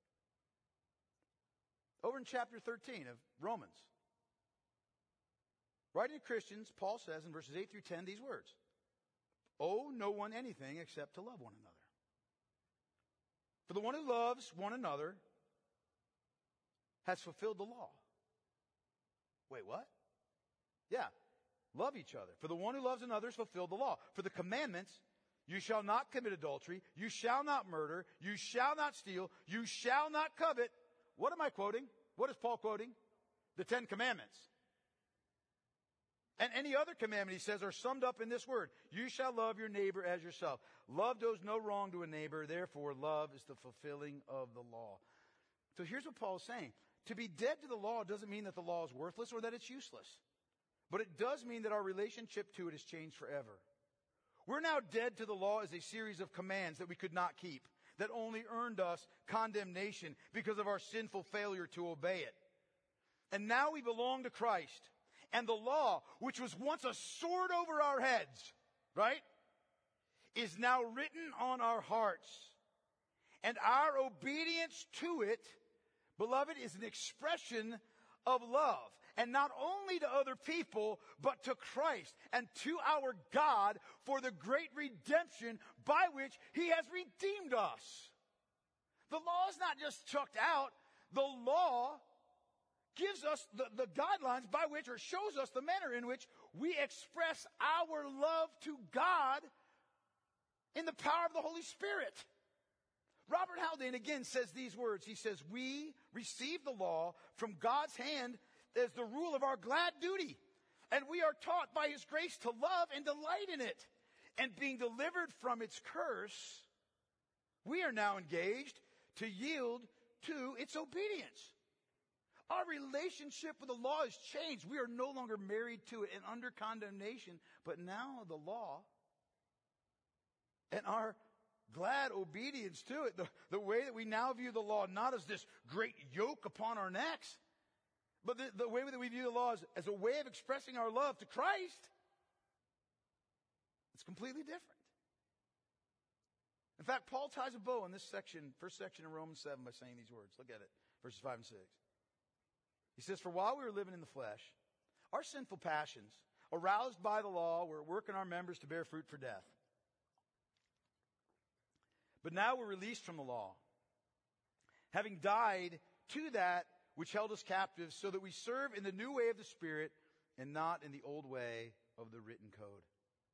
Over in chapter thirteen of Romans, writing to Christians, Paul says in verses eight through ten these words. Owe no one anything except to love one another. For the one who loves one another has fulfilled the law. Wait, what? Yeah, love each other. For the one who loves another has fulfilled the law. For the commandments, you shall not commit adultery, you shall not murder, you shall not steal, you shall not covet. What am I quoting? What is Paul quoting? The Ten Commandments. And any other commandment, he says, are summed up in this word. You shall love your neighbor as yourself. Love does no wrong to a neighbor. Therefore, love is the fulfilling of the law. So here's what Paul is saying. To be dead to the law doesn't mean that the law is worthless or that it's useless. But it does mean that our relationship to it has changed forever. We're now dead to the law as a series of commands that we could not keep, that only earned us condemnation because of our sinful failure to obey it. And now we belong to Christ. And the law, which was once a sword over our heads, right, is now written on our hearts. And our obedience to it, beloved, is an expression of love. And not only to other people, but to Christ and to our God for the great redemption by which He has redeemed us. The law is not just chucked out. The law gives us the, the guidelines by which, or shows us the manner in which we express our love to God in the power of the Holy Spirit. Robert Haldane again says these words. He says, we receive the law from God's hand as the rule of our glad duty. And we are taught by His grace to love and delight in it. And being delivered from its curse, we are now engaged to yield to its obedience. Our relationship with the law has changed. We are no longer married to it and under condemnation. But now the law and our glad obedience to it, the, the way that we now view the law, not as this great yoke upon our necks, but the, the way that we view the law is as a way of expressing our love to Christ, it's completely different. In fact, Paul ties a bow in this section, first section of Romans seven, by saying these words. Look at it, verses five and six. He says, for while we were living in the flesh, our sinful passions, aroused by the law, were working our members to bear fruit for death. But now we're released from the law, having died to that which held us captive, so that we serve in the new way of the Spirit and not in the old way of the written code.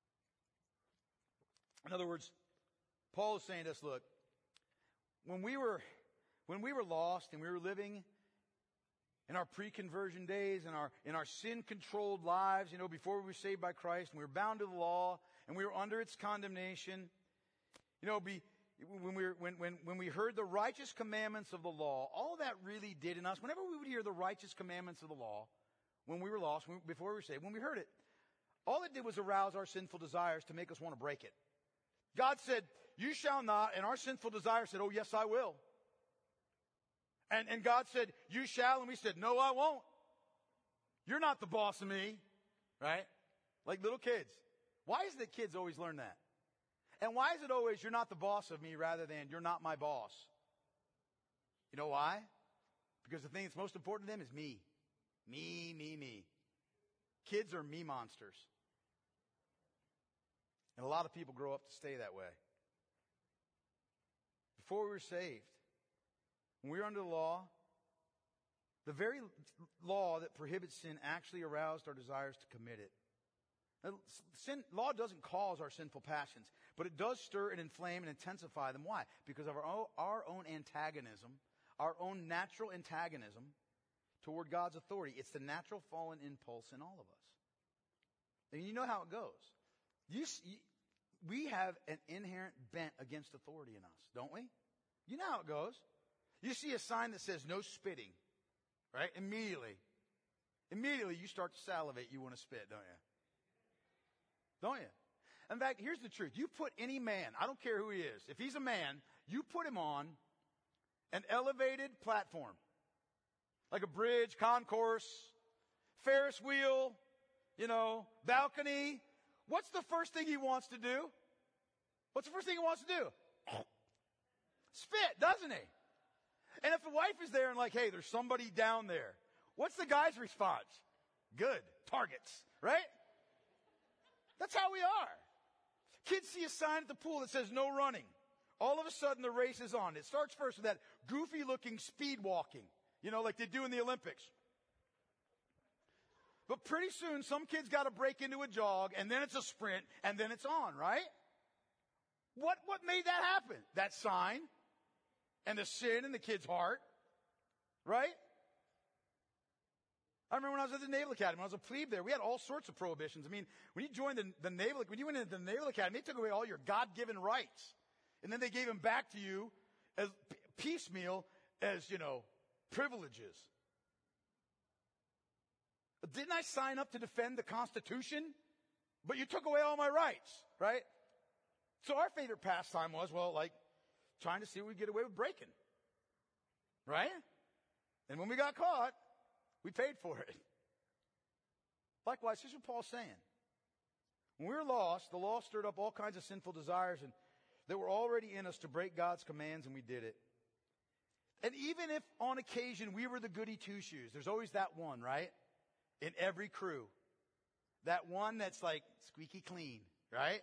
In other words, Paul is saying to us, look, when we were, when we were lost and we were living in our pre-conversion days, in our, in our sin-controlled lives, you know, before we were saved by Christ, and we were bound to the law, and we were under its condemnation, you know, be, when we were, when, when, when we heard the righteous commandments of the law, all that really did in us, whenever we would hear the righteous commandments of the law, when we were lost, when, before we were saved, when we heard it, all it did was arouse our sinful desires to make us want to break it. God said, you shall not, and our sinful desire said, oh, yes, I will. And, and God said, you shall, and we said, no, I won't. You're not the boss of me, right? Like little kids. Why is it that kids always learn that? And why is it always, you're not the boss of me, rather than, you're not my boss? You know why? Because the thing that's most important to them is me. Me, me, me. Kids are me monsters. And a lot of people grow up to stay that way. Before we were saved, when we were under the law, the very law that prohibits sin actually aroused our desires to commit it. Now, sin, law doesn't cause our sinful passions, but it does stir and inflame and intensify them. Why? Because of our own, our own antagonism, our own natural antagonism toward God's authority. It's the natural fallen impulse in all of us. And you know how it goes. You, you, we have an inherent bent against authority in us, don't we? You know how it goes. You see a sign that says no spitting, right? Immediately. Immediately you start to salivate. You want to spit, don't you? Don't you? In fact, here's the truth. You put any man, I don't care who he is, if he's a man, you put him on an elevated platform, like a bridge, concourse, Ferris wheel, you know, balcony. What's the first thing he wants to do? What's the first thing he wants to do? Spit, doesn't he? And if the wife is there and like, hey, there's somebody down there, what's the guy's response? Good. Targets, right? That's how we are. Kids see a sign at the pool that says no running. All of a sudden the race is on. It starts first with that goofy looking speed walking, you know, like they do in the Olympics. But pretty soon some kids got to break into a jog, and then it's a sprint, and then it's on, right? What, what made that happen? That sign and the sin in the kid's heart, right? I remember when I was at the Naval Academy, when I was a plebe there, we had all sorts of prohibitions. I mean, when you joined the, the Naval, when you went into the Naval Academy, they took away all your God-given rights. And then they gave them back to you as piecemeal as, you know, privileges. Didn't I sign up to defend the Constitution? But you took away all my rights, right? So our favorite pastime was, well, like, trying to see if we could get away with breaking. Right? And when we got caught, we paid for it. Likewise, this is what Paul's saying. When we were lost, the law stirred up all kinds of sinful desires and that were already in us to break God's commands, and we did it. And even if on occasion we were the goody two-shoes, there's always that one, right? In every crew. That one that's like squeaky clean, right?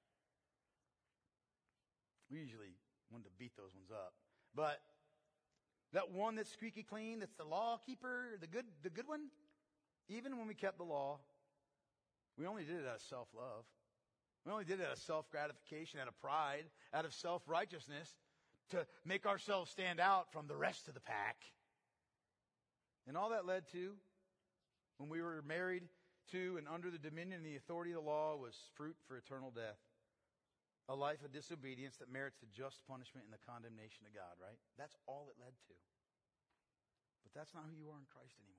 We usually wanted to beat those ones up. But that one that's squeaky clean, that's the law keeper, the good, the good one, even when we kept the law, we only did it out of self-love. We only did it out of self-gratification, out of pride, out of self-righteousness, to make ourselves stand out from the rest of the pack. And all that led to, when we were married to and under the dominion and the authority of the law, was fruit for eternal death. A life of disobedience that merits the just punishment and the condemnation of God, right? That's all it led to. But that's not who you are in Christ anymore.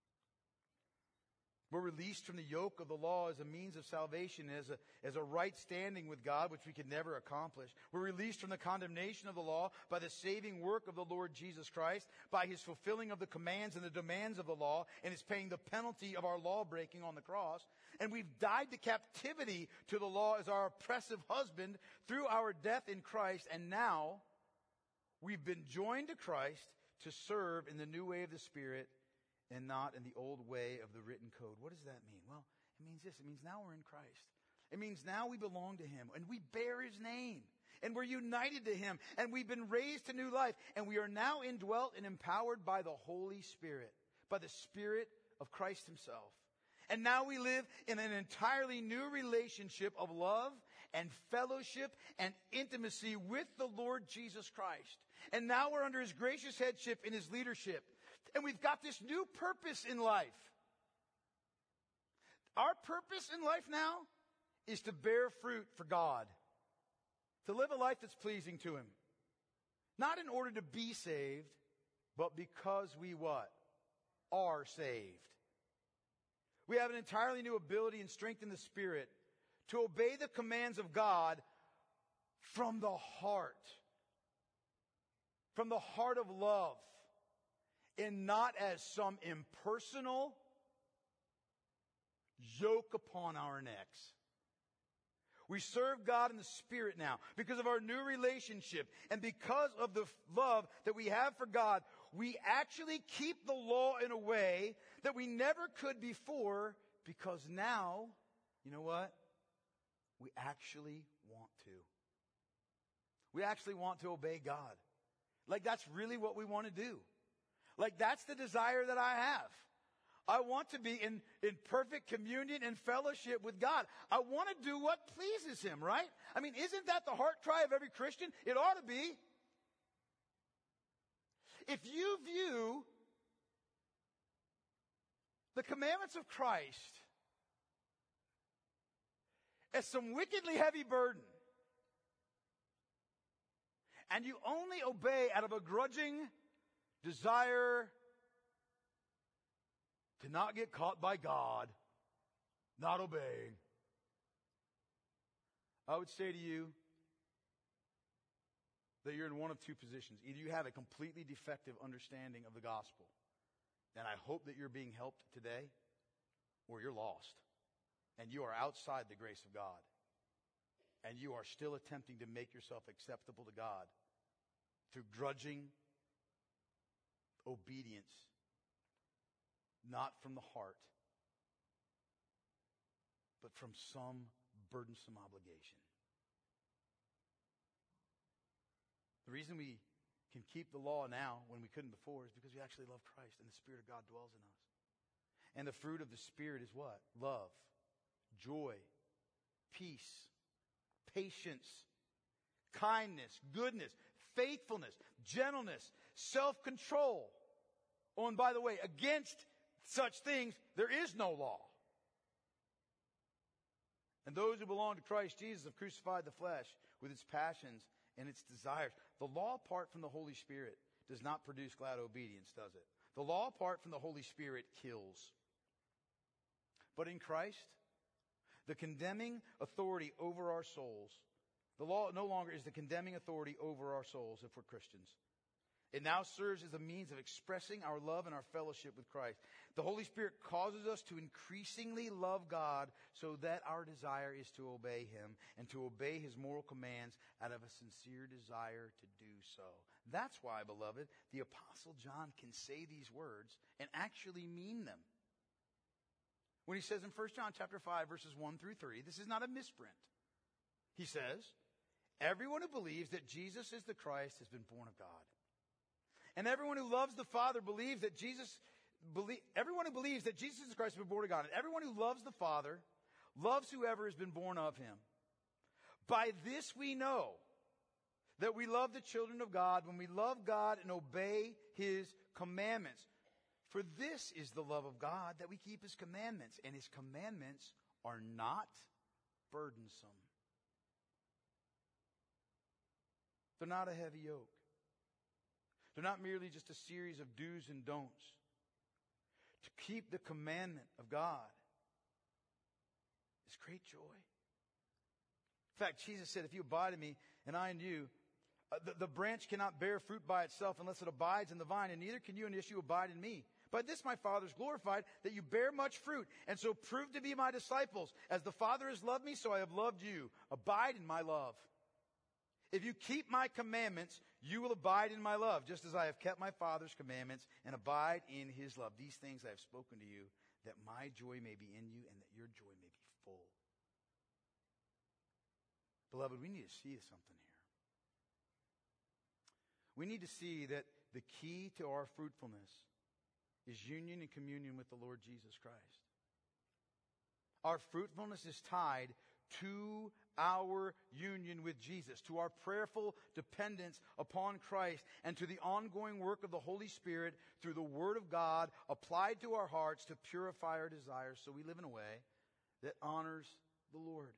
We're released from the yoke of the law as a means of salvation, as a, as a right standing with God, which we could never accomplish. We're released from the condemnation of the law by the saving work of the Lord Jesus Christ, by his fulfilling of the commands and the demands of the law, and his paying the penalty of our law breaking on the cross. And we've died to captivity to the law as our oppressive husband through our death in Christ. And now we've been joined to Christ to serve in the new way of the Spirit and not in the old way of the written code. What does that mean? Well, it means this. It means now we're in Christ. It means now we belong to him and we bear his name and we're united to him and we've been raised to new life and we are now indwelt and empowered by the Holy Spirit, by the Spirit of Christ himself. And now we live in an entirely new relationship of love and fellowship and intimacy with the Lord Jesus Christ. And now we're under his gracious headship and his leadership. And we've got this new purpose in life. Our purpose in life now is to bear fruit for God. To live a life that's pleasing to him. Not in order to be saved, but because we what? Are saved. We have an entirely new ability and strength in the Spirit to obey the commands of God from the heart. From the heart of love. And not as some impersonal yoke upon our necks. We serve God in the Spirit now because of our new relationship and because of the love that we have for God. We actually keep the law in a way that we never could before because now, you know what? We actually want to. We actually want to obey God. Like that's really what we want to do. Like that's the desire that I have. I want to be in, in perfect communion and fellowship with God. I want to do what pleases him, right? I mean, isn't that the heart cry of every Christian? It ought to be. If you view the commandments of Christ as some wickedly heavy burden, and you only obey out of a grudging desire to not get caught by God, not obeying, I would say to you that you're in one of two positions. Either you have a completely defective understanding of the gospel, and I hope that you're being helped today, or you're lost, and you are outside the grace of God, and you are still attempting to make yourself acceptable to God through grudging obedience, not from the heart, but from some burdensome obligation. The reason we can keep the law now when we couldn't before is because we actually love Christ and the Spirit of God dwells in us. And the fruit of the Spirit is what? Love, joy, peace, patience, kindness, goodness, faithfulness, gentleness, self-control. Oh, and by the way, against such things, there is no law. And those who belong to Christ Jesus have crucified the flesh with its passions and its desires. The law apart from the Holy Spirit does not produce glad obedience, does it? The law apart from the Holy Spirit kills. But in Christ, the condemning authority over our souls, the law no longer is the condemning authority over our souls if we're Christians. It now serves as a means of expressing our love and our fellowship with Christ. The Holy Spirit causes us to increasingly love God so that our desire is to obey Him and to obey His moral commands out of a sincere desire to do so. That's why, beloved, the Apostle John can say these words and actually mean them. When he says in First John chapter five, verses one through three, this is not a misprint. He says, everyone who believes that Jesus is the Christ has been born of God. And everyone who loves the Father believes that Jesus, belie- everyone who believes that Jesus is Christ has been born of God. And everyone who loves the Father loves whoever has been born of Him. By this we know that we love the children of God when we love God and obey His commandments. For this is the love of God, that we keep His commandments. And His commandments are not burdensome. They're not a heavy yoke. They're not merely just a series of do's and don'ts. To keep the commandment of God is great joy. In fact, Jesus said, if you abide in me and I in you, uh, the, the branch cannot bear fruit by itself unless it abides in the vine, and neither can you unless you abide in me. By this my Father is glorified, that you bear much fruit, and so prove to be my disciples. As the Father has loved me, so I have loved you. Abide in my love. If you keep my commandments, you will abide in my love, just as I have kept my Father's commandments and abide in His love. These things I have spoken to you, that my joy may be in you and that your joy may be full. Beloved, we need to see something here. We need to see that the key to our fruitfulness is union and communion with the Lord Jesus Christ. Our fruitfulness is tied to our union with Jesus, to our prayerful dependence upon Christ, and to the ongoing work of the Holy Spirit through the Word of God applied to our hearts to purify our desires so we live in a way that honors the Lord.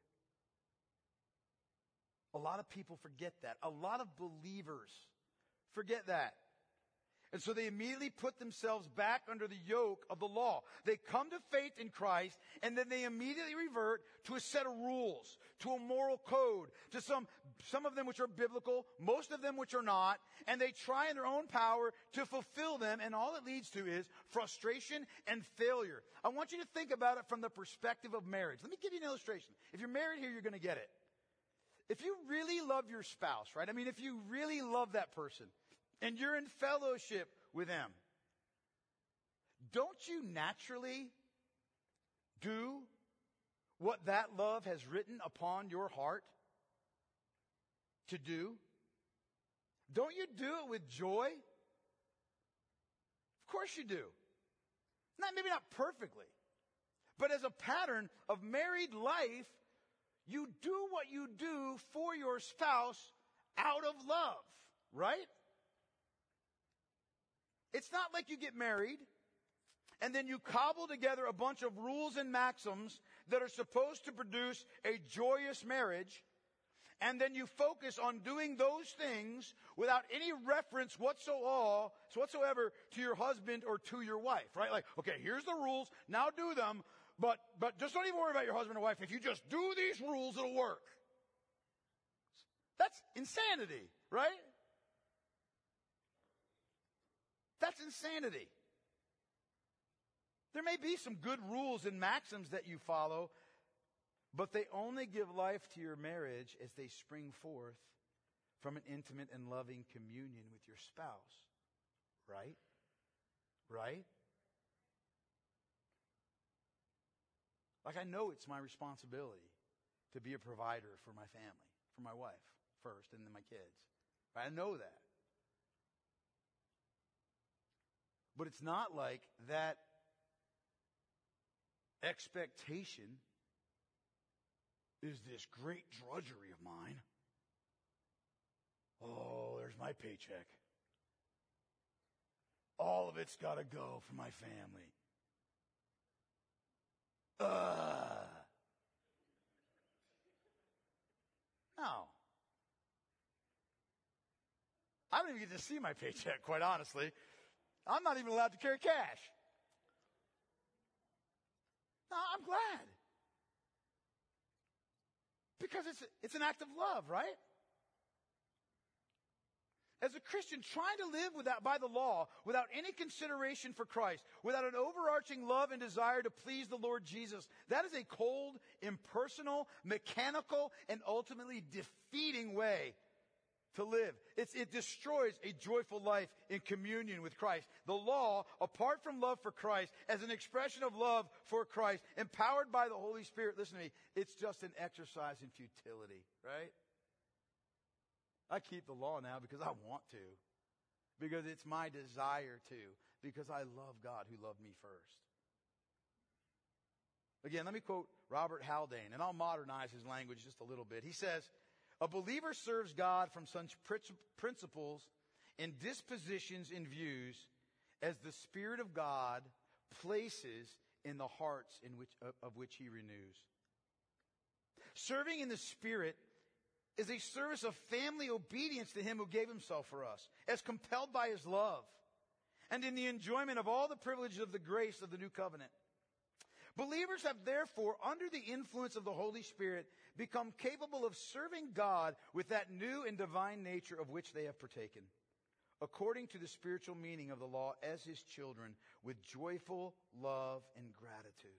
A lot of people forget that. A lot of believers forget that. And so they immediately put themselves back under the yoke of the law. They come to faith in Christ, and then they immediately revert to a set of rules, to a moral code, to some, some of them which are biblical, most of them which are not, and they try in their own power to fulfill them, and all it leads to is frustration and failure. I want you to think about it from the perspective of marriage. Let me give you an illustration. If you're married here, you're going to get it. If you really love your spouse, right? I mean, if you really love that person, and you're in fellowship with them, don't you naturally do what that love has written upon your heart to do? Don't you do it with joy? Of course you do. Not, maybe not perfectly, but as a pattern of married life, you do what you do for your spouse out of love, right? It's not like you get married and then you cobble together a bunch of rules and maxims that are supposed to produce a joyous marriage, and then you focus on doing those things without any reference whatsoever to your husband or to your wife, right? Like, okay, here's the rules, now do them, but, but just don't even worry about your husband or wife. If you just do these rules, it'll work. That's insanity, right? That's insanity. There may be some good rules and maxims that you follow, but they only give life to your marriage as they spring forth from an intimate and loving communion with your spouse. Right? Right? Like, I know it's my responsibility to be a provider for my family, for my wife first, and then my kids. I know that. But it's not like that expectation is this great drudgery of mine. Oh, there's my paycheck. All of it's got to go for my family. Ugh. No. I don't even get to see my paycheck, quite honestly. I'm not even allowed to carry cash. No, I'm glad. Because it's, it's an act of love, right? As a Christian, trying to live without, by the law, without any consideration for Christ, without an overarching love and desire to please the Lord Jesus, that is a cold, impersonal, mechanical, and ultimately defeating way to live. It's, it destroys a joyful life in communion with Christ. The law, apart from love for Christ, as an expression of love for Christ, empowered by the Holy Spirit, listen to me, it's just an exercise in futility, right? I keep the law now because I want to. Because it's my desire to. Because I love God who loved me first. Again, let me quote Robert Haldane, and I'll modernize his language just a little bit. He says, a believer serves God from such principles and dispositions and views as the Spirit of God places in the hearts in which, of which he renews. Serving in the Spirit is a service of family obedience to him who gave himself for us, as compelled by his love, and in the enjoyment of all the privileges of the grace of the new covenant. Believers have therefore, under the influence of the Holy Spirit, become capable of serving God with that new and divine nature of which they have partaken, according to the spiritual meaning of the law as his children, with joyful love and gratitude.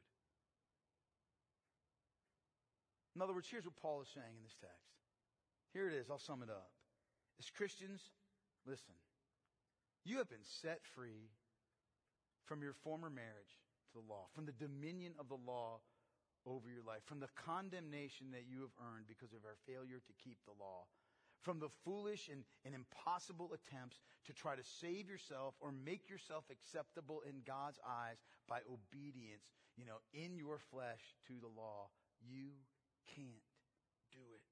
In other words, here's what Paul is saying in this text. Here it is. I'll sum it up. As Christians, listen. You have been set free from your former marriage to the law, from the dominion of the law over your life, from the condemnation that you have earned because of our failure to keep the law, from the foolish and, and impossible attempts to try to save yourself or make yourself acceptable in God's eyes by obedience, you know, in your flesh to the law. You can't do it.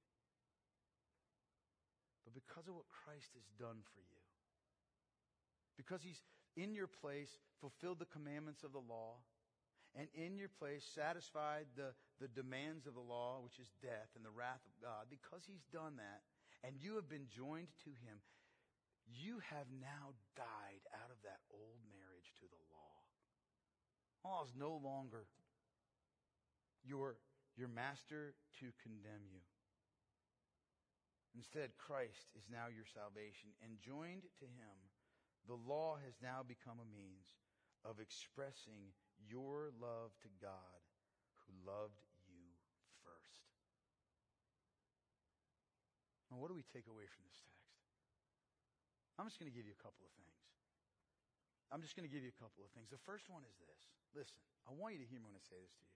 But because of what Christ has done for you, because he's in your place fulfilled the commandments of the law, and in your place satisfied the, the demands of the law, which is death and the wrath of God, because he's done that, and you have been joined to him, you have now died out of that old marriage to the law. Law is no longer your, your master to condemn you. Instead, Christ is now your salvation, and joined to him, the law has now become a means of expressing your love to God who loved you first. Now, what do we take away from this text? I'm just going to give you a couple of things. I'm just going to give you a couple of things. The first one is this. Listen, I want you to hear me when I say this to you.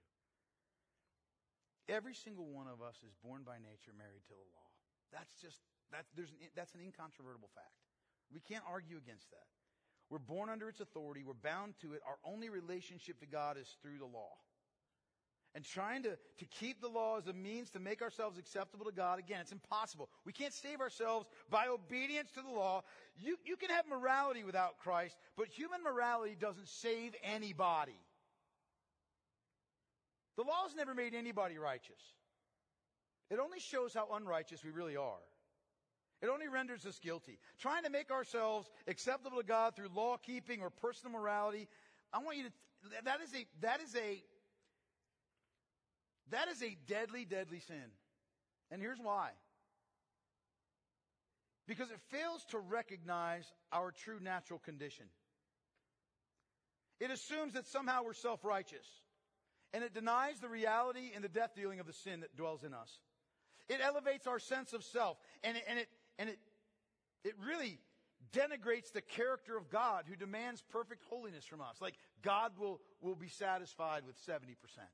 Every single one of us is born by nature married to the law. That's just, that, there's an, that's an incontrovertible fact. We can't argue against that. We're born under its authority. We're bound to it. Our only relationship to God is through the law. And trying to, to keep the law as a means to make ourselves acceptable to God, again, it's impossible. We can't save ourselves by obedience to the law. You, you can have morality without Christ, but human morality doesn't save anybody. The law has never made anybody righteous. It only shows how unrighteous we really are. It only renders us guilty. Trying to make ourselves acceptable to God through law keeping or personal morality, I want you to, that is a, that is a, that is a deadly, deadly sin. And here's why. Because it fails to recognize our true natural condition. It assumes that somehow we're self-righteous. And it denies the reality and the death dealing of the sin that dwells in us. It elevates our sense of self. And it, and it, and it, it really denigrates the character of God who demands perfect holiness from us. Like God will, will be satisfied with seventy percent.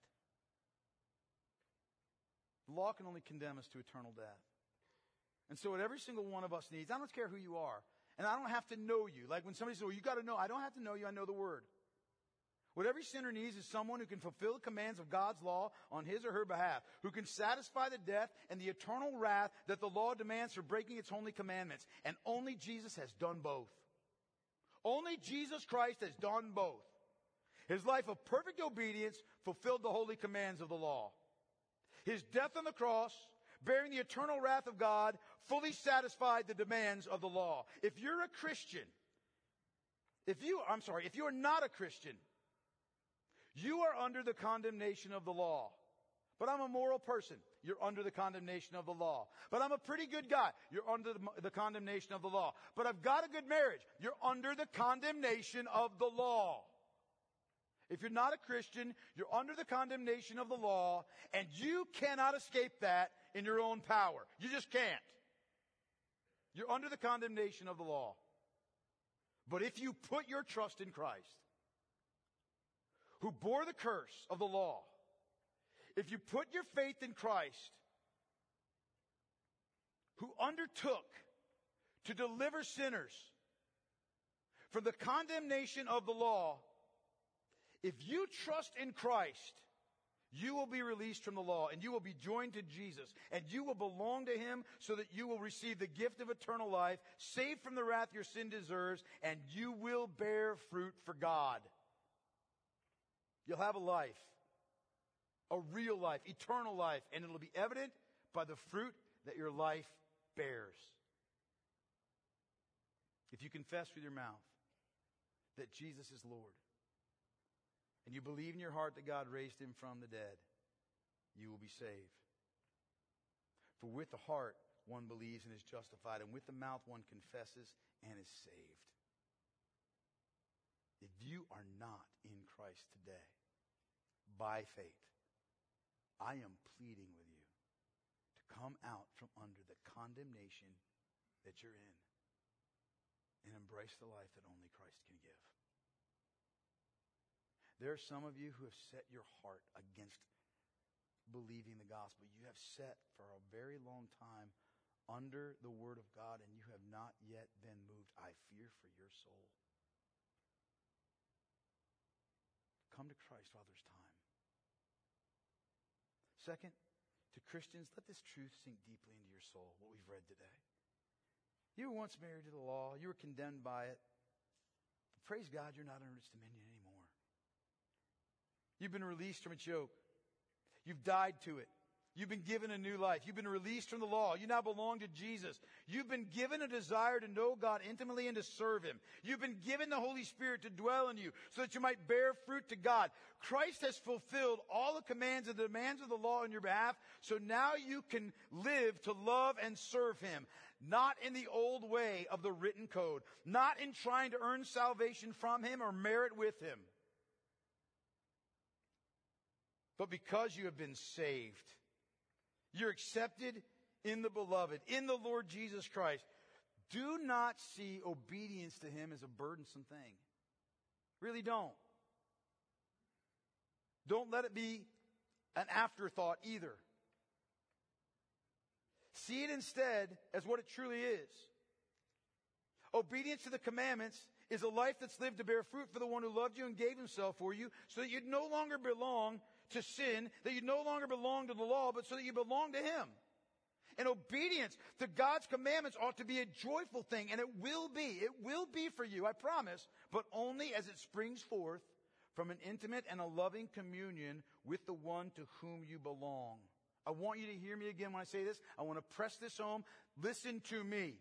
The law can only condemn us to eternal death. And so what every single one of us needs, I don't care who you are, and I don't have to know you. Like when somebody says, well, you got to know, I don't have to know you, I know the word. What every sinner needs is someone who can fulfill the commands of God's law on his or her behalf, who can satisfy the death and the eternal wrath that the law demands for breaking its holy commandments. And only Jesus has done both. Only Jesus Christ has done both. His life of perfect obedience fulfilled the holy commands of the law. His death on the cross, bearing the eternal wrath of God, fully satisfied the demands of the law. If you're a Christian, if you, I'm sorry, if you are not a Christian, you are under the condemnation of the law. But I'm a moral person. You're under the condemnation of the law. But I'm a pretty good guy. You're under the, the condemnation of the law. But I've got a good marriage. You're under the condemnation of the law. If you're not a Christian, you're under the condemnation of the law, and you cannot escape that in your own power. You just can't. You're under the condemnation of the law. But if you put your trust in Christ, who bore the curse of the law, if you put your faith in Christ, who undertook to deliver sinners from the condemnation of the law, if you trust in Christ, you will be released from the law, and you will be joined to Jesus, and you will belong to Him so that you will receive the gift of eternal life, saved from the wrath your sin deserves, and you will bear fruit for God. You'll have a life, a real life, eternal life, and it'll be evident by the fruit that your life bears. If you confess with your mouth that Jesus is Lord, and you believe in your heart that God raised Him from the dead, you will be saved. For with the heart one believes and is justified, and with the mouth one confesses and is saved. If you are not in Christ today, by faith, I am pleading with you to come out from under the condemnation that you're in and embrace the life that only Christ can give. There are some of you who have set your heart against believing the gospel. You have set for a very long time under the Word of God, and you have not yet been moved. I fear for your soul. Come to Christ while there's time. Second, to Christians, let this truth sink deeply into your soul, what we've read today. You were once married to the law. You were condemned by it. But praise God, you're not under its dominion anymore. You've been released from its yoke. You've died to it. You've been given a new life. You've been released from the law. You now belong to Jesus. You've been given a desire to know God intimately and to serve Him. You've been given the Holy Spirit to dwell in you so that you might bear fruit to God. Christ has fulfilled all the commands and the demands of the law on your behalf, so now you can live to love and serve Him. Not in the old way of the written code. Not in trying to earn salvation from Him or merit with Him. But because you have been saved, you're accepted in the beloved, in the Lord Jesus Christ. Do not see obedience to Him as a burdensome thing. Really don't. Don't let it be an afterthought either. See it instead as what it truly is. Obedience to the commandments is a life that's lived to bear fruit for the one who loved you and gave Himself for you, so that you no longer belong to sin, that you no longer belong to the law, but so that you belong to Him. And obedience to God's commandments ought to be a joyful thing, and it will be. It will be for you, I promise, but only as it springs forth from an intimate and a loving communion with the one to whom you belong. I want you to hear me again when I say this. I want to press this home. Listen to me.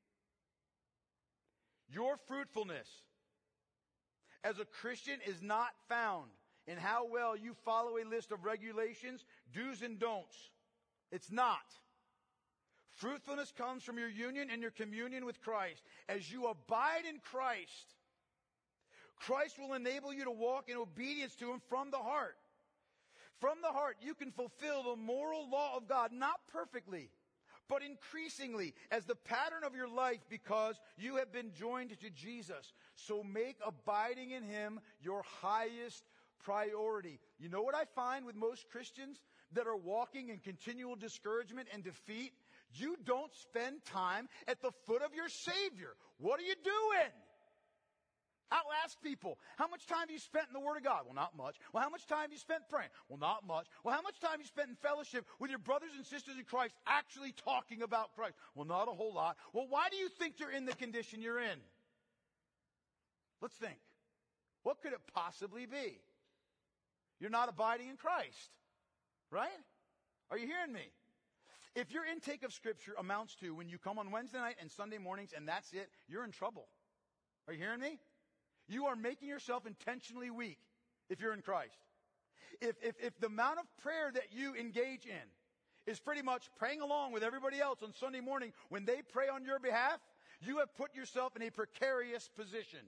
Your fruitfulness as a Christian is not found in how well you follow a list of regulations, do's and don'ts. It's not. Fruitfulness comes from your union and your communion with Christ. As you abide in Christ, Christ will enable you to walk in obedience to Him from the heart. From the heart, you can fulfill the moral law of God, not perfectly, but increasingly as the pattern of your life, because you have been joined to Jesus. So make abiding in Him your highest priority. You know what I find with most Christians that are walking in continual discouragement and defeat? You don't spend time at the foot of your Savior. What are you doing? I'll ask people, how much time have you spent in the Word of God? Well, not much. Well, how much time have you spent praying? Well, not much. Well, how much time have you spent in fellowship with your brothers and sisters in Christ, actually talking about Christ? Well, not a whole lot. Well, why do you think you're in the condition you're in? Let's think. What could it possibly be? You're not abiding in Christ, right? Are you hearing me? If your intake of Scripture amounts to when you come on Wednesday night and Sunday mornings and that's it, you're in trouble. Are you hearing me? You are making yourself intentionally weak if you're in Christ. If, if, if the amount of prayer that you engage in is pretty much praying along with everybody else on Sunday morning when they pray on your behalf, you have put yourself in a precarious position.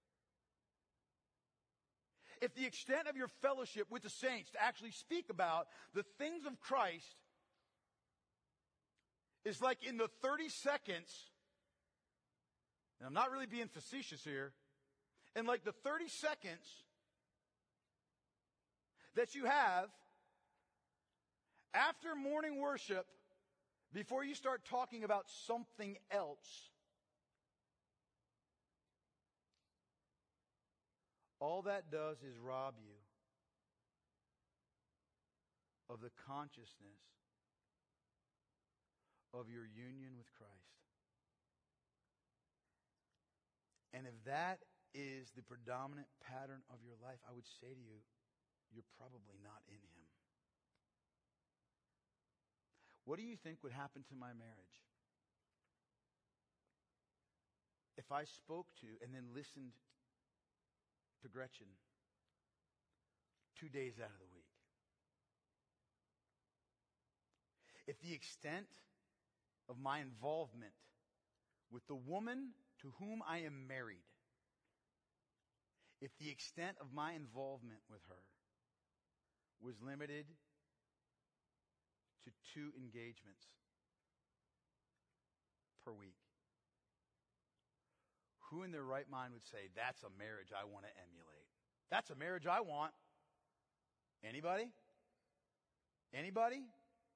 If the extent of your fellowship with the saints to actually speak about the things of Christ is like in the thirty seconds, and I'm not really being facetious here, in like the thirty seconds that you have after morning worship before you start talking about something else, all that does is rob you of the consciousness of your union with Christ. And if that is the predominant pattern of your life, I would say to you, you're probably not in Him. What do you think would happen to my marriage if I spoke to and then listened to Gretchen two days out of the week? If the extent of my involvement with the woman to whom I am married, if the extent of my involvement with her was limited to two engagements per week, who in their right mind would say, that's a marriage I want to emulate? That's a marriage I want. Anybody? Anybody?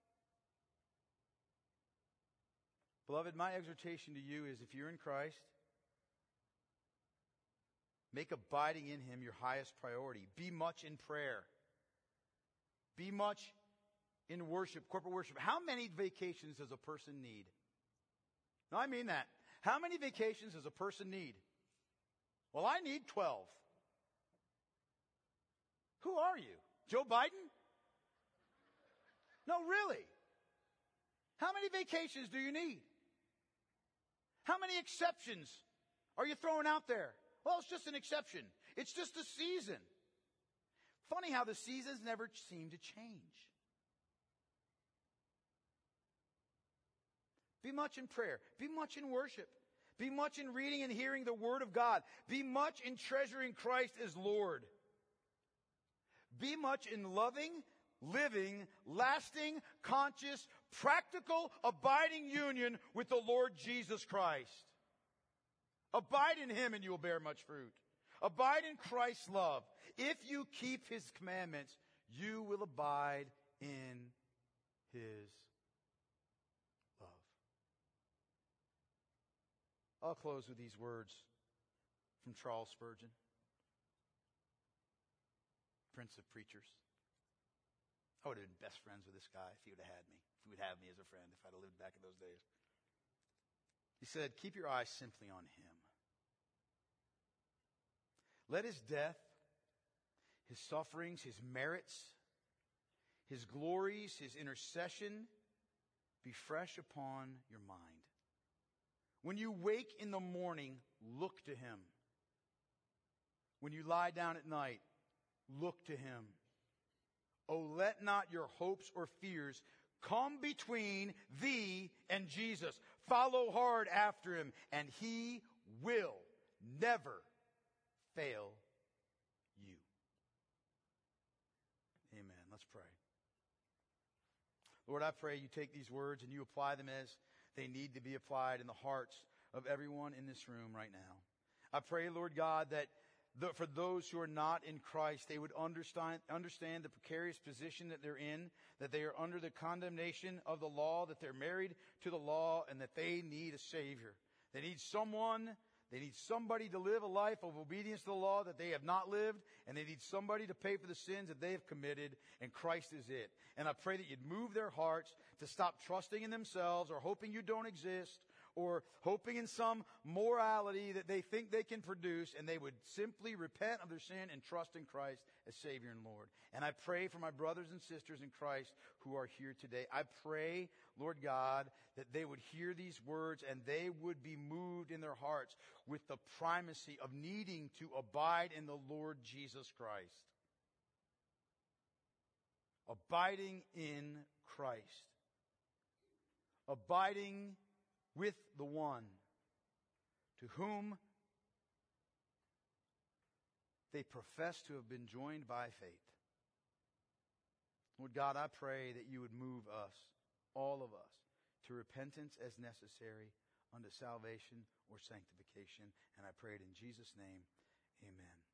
Beloved, my exhortation to you is if you're in Christ, make abiding in Him your highest priority. Be much in prayer. Be much in worship, corporate worship. How many vacations does a person need? No, I mean that. How many vacations does a person need? Well, I need twelve. Who are you? Joe Biden? No, really. How many vacations do you need? How many exceptions are you throwing out there? Well, it's just an exception. It's just a season. Funny how the seasons never seem to change. Be much in prayer. Be much in worship. Be much in reading and hearing the Word of God. Be much in treasuring Christ as Lord. Be much in loving, living, lasting, conscious, practical, abiding union with the Lord Jesus Christ. Abide in Him and you will bear much fruit. Abide in Christ's love. If you keep His commandments, you will abide in His love. I'll close with these words from Charles Spurgeon, Prince of Preachers. I would have been best friends with this guy if he would have had me, if he would have me as a friend, if I'd have lived back in those days. He said, keep your eyes simply on Him. Let His death, His sufferings, His merits, His glories, His intercession be fresh upon your mind. When you wake in the morning, look to Him. When you lie down at night, look to Him. Oh, let not your hopes or fears come between thee and Jesus. Follow hard after Him, and He will never fail you. Amen. Let's pray. Lord, I pray you take these words and you apply them as they need to be applied in the hearts of everyone in this room right now. I pray, Lord God, that the, for those who are not in Christ, they would understand, understand the precarious position that they're in, that they are under the condemnation of the law, that they're married to the law, and that they need a Savior. They need someone, they need somebody to live a life of obedience to the law that they have not lived, and they need somebody to pay for the sins that they have committed, and Christ is it. And I pray that you'd move their hearts to stop trusting in themselves or hoping you don't exist or hoping in some morality that they think they can produce, and they would simply repent of their sin and trust in Christ as Savior and Lord. And I pray for my brothers and sisters in Christ who are here today. I pray, Lord God, that they would hear these words and they would be moved in their hearts with the primacy of needing to abide in the Lord Jesus Christ. Abiding in Christ. Abiding with the one to whom they profess to have been joined by faith. Lord God, I pray that you would move us, all of us, to repentance as necessary unto salvation or sanctification. And I pray it in Jesus' name. Amen.